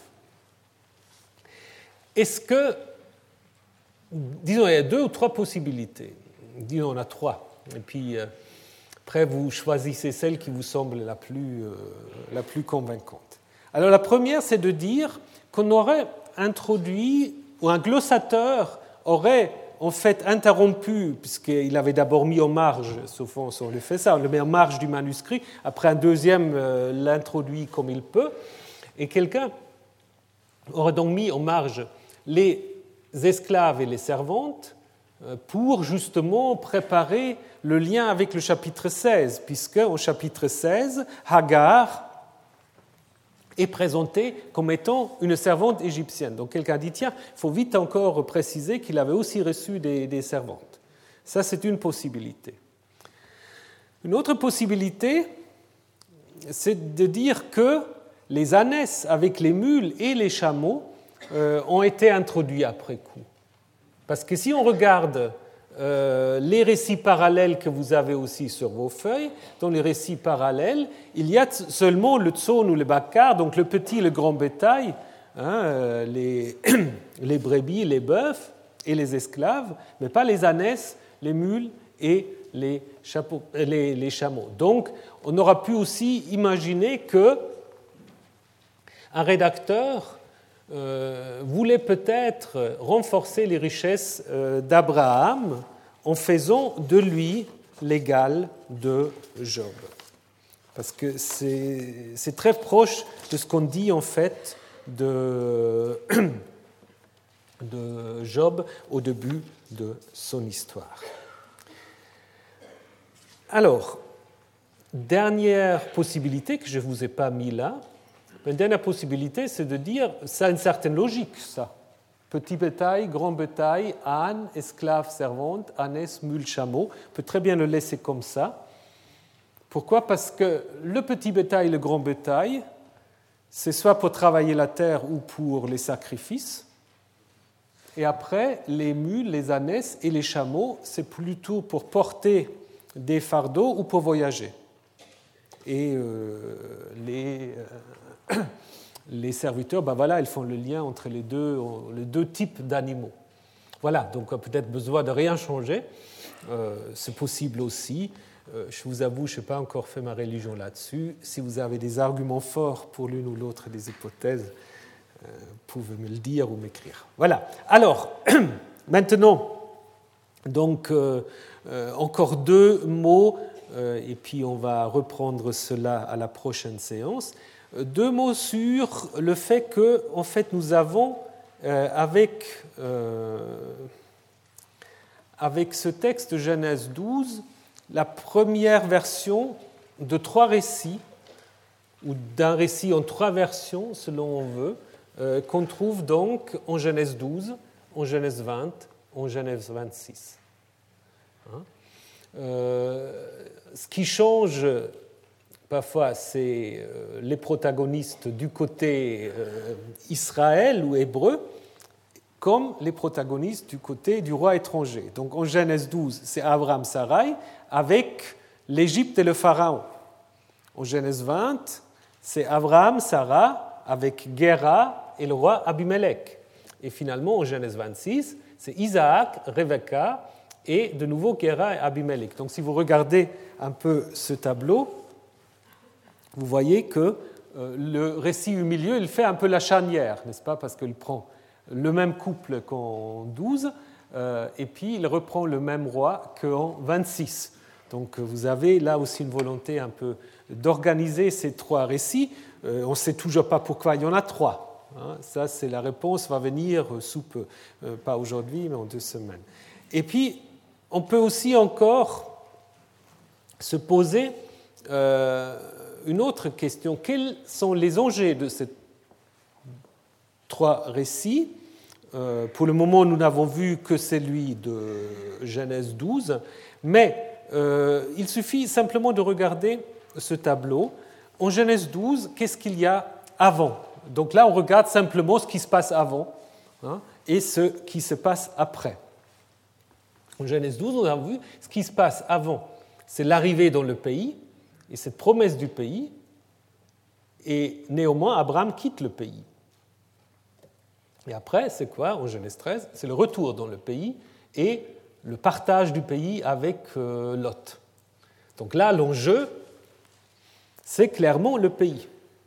Est-ce que, disons, il y a 2 ou 3 possibilités. Disons, on a 3. Et puis, après, vous choisissez celle qui vous semble la plus convaincante. Alors, la première, c'est de dire qu'on aurait introduit, ou un glossateur aurait en fait interrompu, puisqu'il avait d'abord mis en marge, sauf on le fait ça, on le met en marge du manuscrit, après un deuxième l'introduit comme il peut, et quelqu'un aurait donc mis en marge les esclaves et les servantes pour justement préparer le lien avec le chapitre 16, puisque au chapitre 16, Hagar est présentée comme étant une servante égyptienne. Donc quelqu'un dit, tiens, il faut vite encore préciser qu'il avait aussi reçu des servantes. Ça, c'est une possibilité. Une autre possibilité, c'est de dire que les ânesses avec les mules et les chameaux ont été introduits après coup. Parce que si on regarde les récits parallèles que vous avez aussi sur vos feuilles, dans les récits parallèles, il y a seulement le tson ou le bakar, donc le petit et le grand bétail, les brebis, les bœufs et les esclaves, mais pas les ânesses, les mules et les chameaux. Donc, on aura pu aussi imaginer qu'un rédacteur voulait peut-être renforcer les richesses d'Abraham en faisant de lui l'égal de Job. Parce que c'est très proche de ce qu'on dit en fait de Job au début de son histoire. Alors, dernière possibilité que je ne vous ai pas mis là, une dernière possibilité, c'est de dire, ça a une certaine logique, ça. Petit bétail, grand bétail, âne, esclave, servante, ânesse, mule, chameau. On peut très bien le laisser comme ça. Pourquoi ? Parce que le petit bétail, le grand bétail, c'est soit pour travailler la terre ou pour les sacrifices. Et après, les mules, les ânesses et les chameaux, c'est plutôt pour porter des fardeaux ou pour voyager. Et les serviteurs, voilà, ils font le lien entre les deux types d'animaux. Voilà, donc on a peut-être besoin de rien changer. C'est possible aussi. Je vous avoue, je n'ai pas encore fait ma religion là-dessus. Si vous avez des arguments forts pour l'une ou l'autre des hypothèses, vous pouvez me le dire ou m'écrire. Voilà. Alors, maintenant, donc, encore 2 mots, et puis on va reprendre cela à la prochaine séance. 2 mots sur le fait que, en fait, nous avons, avec ce texte Genèse 12, la première version de 3 récits, ou d'un récit en 3 versions, selon on veut, qu'on trouve donc en Genèse 12, en Genèse 20, en Genèse 26. Ce qui change parfois, c'est les protagonistes du côté Israël ou hébreu, comme les protagonistes du côté du roi étranger. Donc en Genèse 12, c'est Abraham, Sarai, avec l'Égypte et le Pharaon. En Genèse 20, c'est Abraham, Sarah, avec Géra et le roi Abimelech. Et finalement, en Genèse 26, c'est Isaac, Rebecca, et de nouveau Géra et Abimelech. Donc si vous regardez un peu ce tableau, vous voyez que le récit au milieu, il fait un peu la charnière, n'est-ce pas ? Parce qu'il prend le même couple qu'en 12, et puis il reprend le même roi qu'en 26. Donc vous avez là aussi une volonté un peu d'organiser ces 3 récits. On ne sait toujours pas pourquoi il y en a 3. Ça, c'est la réponse, va venir sous peu. Pas aujourd'hui, mais en 2 semaines. Et puis, on peut aussi encore se poser une autre question. Quels sont les enjeux de ces 3 récits ? Pour le moment, nous n'avons vu que celui de Genèse 12, mais il suffit simplement de regarder ce tableau. En Genèse 12, qu'est-ce qu'il y a avant ? Donc là, on regarde simplement ce qui se passe avant et ce qui se passe après. En Genèse 12, on a vu ce qui se passe avant. C'est l'arrivée dans le pays et cette promesse du pays. Et néanmoins, Abraham quitte le pays. Et après, c'est quoi en Genèse 13 ? C'est le retour dans le pays et le partage du pays avec Lot. Donc là, l'enjeu, c'est clairement le pays.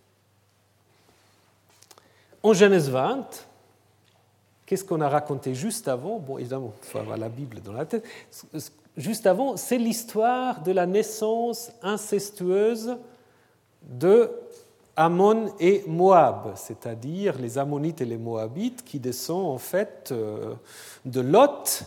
En Genèse 20, qu'est-ce qu'on a raconté juste avant ? Bon, évidemment, il faut avoir la Bible dans la tête. Juste avant, c'est l'histoire de la naissance incestueuse de Ammon et Moab, c'est-à-dire les Ammonites et les Moabites qui descendent en fait de Lot,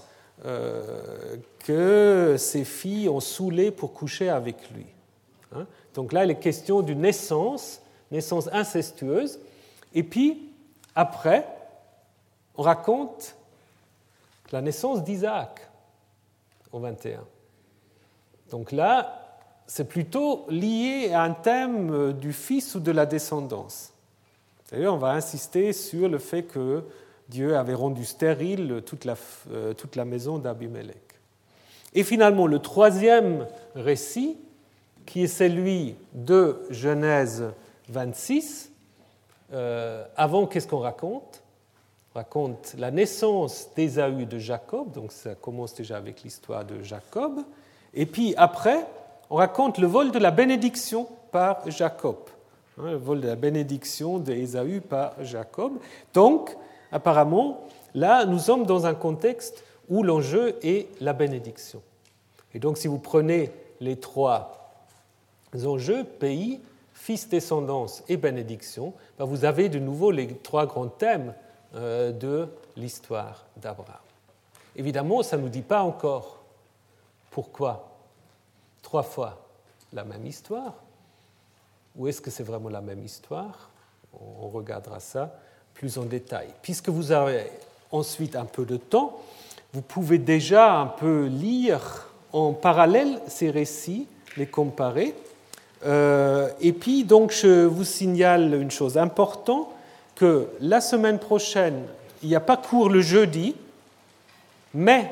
que ses filles ont saoulé pour coucher avec lui. Donc là, il est question d'une naissance naissance incestueuse. Et puis, après, on raconte la naissance d'Isaac au 21. Donc là, c'est plutôt lié à un thème du fils ou de la descendance. D'ailleurs, on va insister sur le fait que Dieu avait rendu stérile toute la maison d'Abimelech. Et finalement, le troisième récit, qui est celui de Genèse 26, avant, qu'est-ce qu'on raconte ? On raconte la naissance d'Ésaü de Jacob, donc ça commence déjà avec l'histoire de Jacob, et puis après, on raconte le vol de la bénédiction par Jacob, le vol de la bénédiction d'Ésaü par Jacob. Donc, apparemment, là, nous sommes dans un contexte où l'enjeu est la bénédiction. Et donc, si vous prenez les trois enjeux, pays, fils, descendance et bénédiction, vous avez de nouveau les trois grands thèmes de l'histoire d'Abraham. Évidemment, ça ne nous dit pas encore pourquoi 3 fois la même histoire, ou est-ce que c'est vraiment la même histoire ? On regardera ça plus en détail. Puisque vous avez ensuite un peu de temps, vous pouvez déjà un peu lire en parallèle ces récits, les comparer. Et puis, donc, je vous signale une chose importante, que la semaine prochaine, il n'y a pas cours le jeudi, mais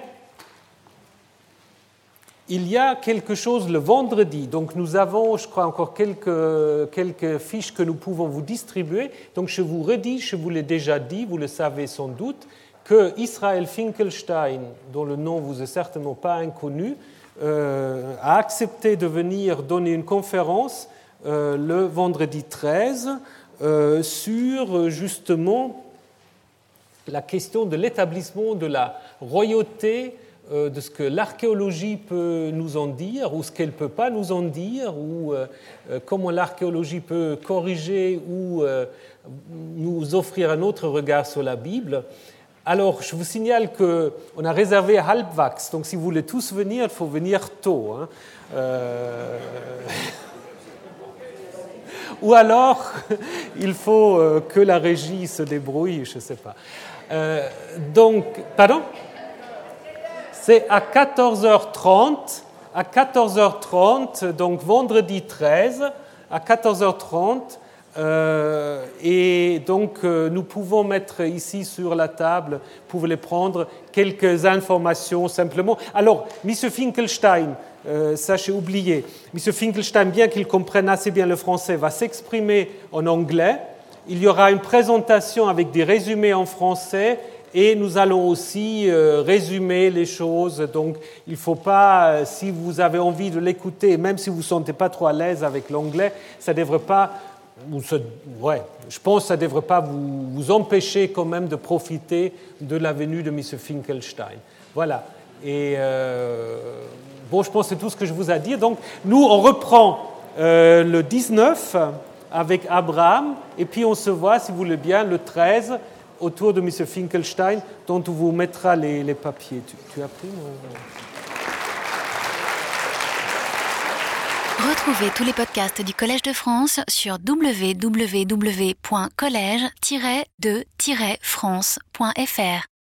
il y a quelque chose le vendredi. Donc, nous avons, je crois, encore quelques fiches que nous pouvons vous distribuer. Donc, je vous redis, je vous l'ai déjà dit, vous le savez sans doute, que Israël Finkelstein, dont le nom vous est certainement pas inconnu, a accepté de venir donner une conférence le vendredi 13 sur justement la question de l'établissement de la royauté, de ce que l'archéologie peut nous en dire ou ce qu'elle ne peut pas nous en dire, ou comment l'archéologie peut corriger ou nous offrir un autre regard sur la Bible. Alors, je vous signale qu'on a réservé à Halbwachs, donc si vous voulez tous venir, il faut venir tôt. Ou alors, il faut que la régie se débrouille, je ne sais pas. Donc, pardon ? C'est à 14h30, donc vendredi 13, à 14h30. Et donc, nous pouvons mettre ici sur la table, vous pouvez les prendre, quelques informations simplement. Alors, M. Finkelstein, ça j'ai oublié, M. Finkelstein, bien qu'il comprenne assez bien le français, va s'exprimer en anglais. Il y aura une présentation avec des résumés en français et nous allons aussi résumer les choses. Donc, il ne faut pas, si vous avez envie de l'écouter, même si vous ne vous sentez pas trop à l'aise avec l'anglais, ça ne devrait pas... je pense que ça ne devrait pas vous empêcher quand même de profiter de la venue de M. Finkelstein. Voilà. Et je pense que c'est tout ce que je vous ai à dire. Donc, nous, on reprend le 19 avec Abraham, et puis on se voit, si vous voulez bien, le 13, autour de M. Finkelstein, dont on vous mettra les papiers. Tu as pris Retrouvez tous les podcasts du Collège de France sur www.collège-de-france.fr.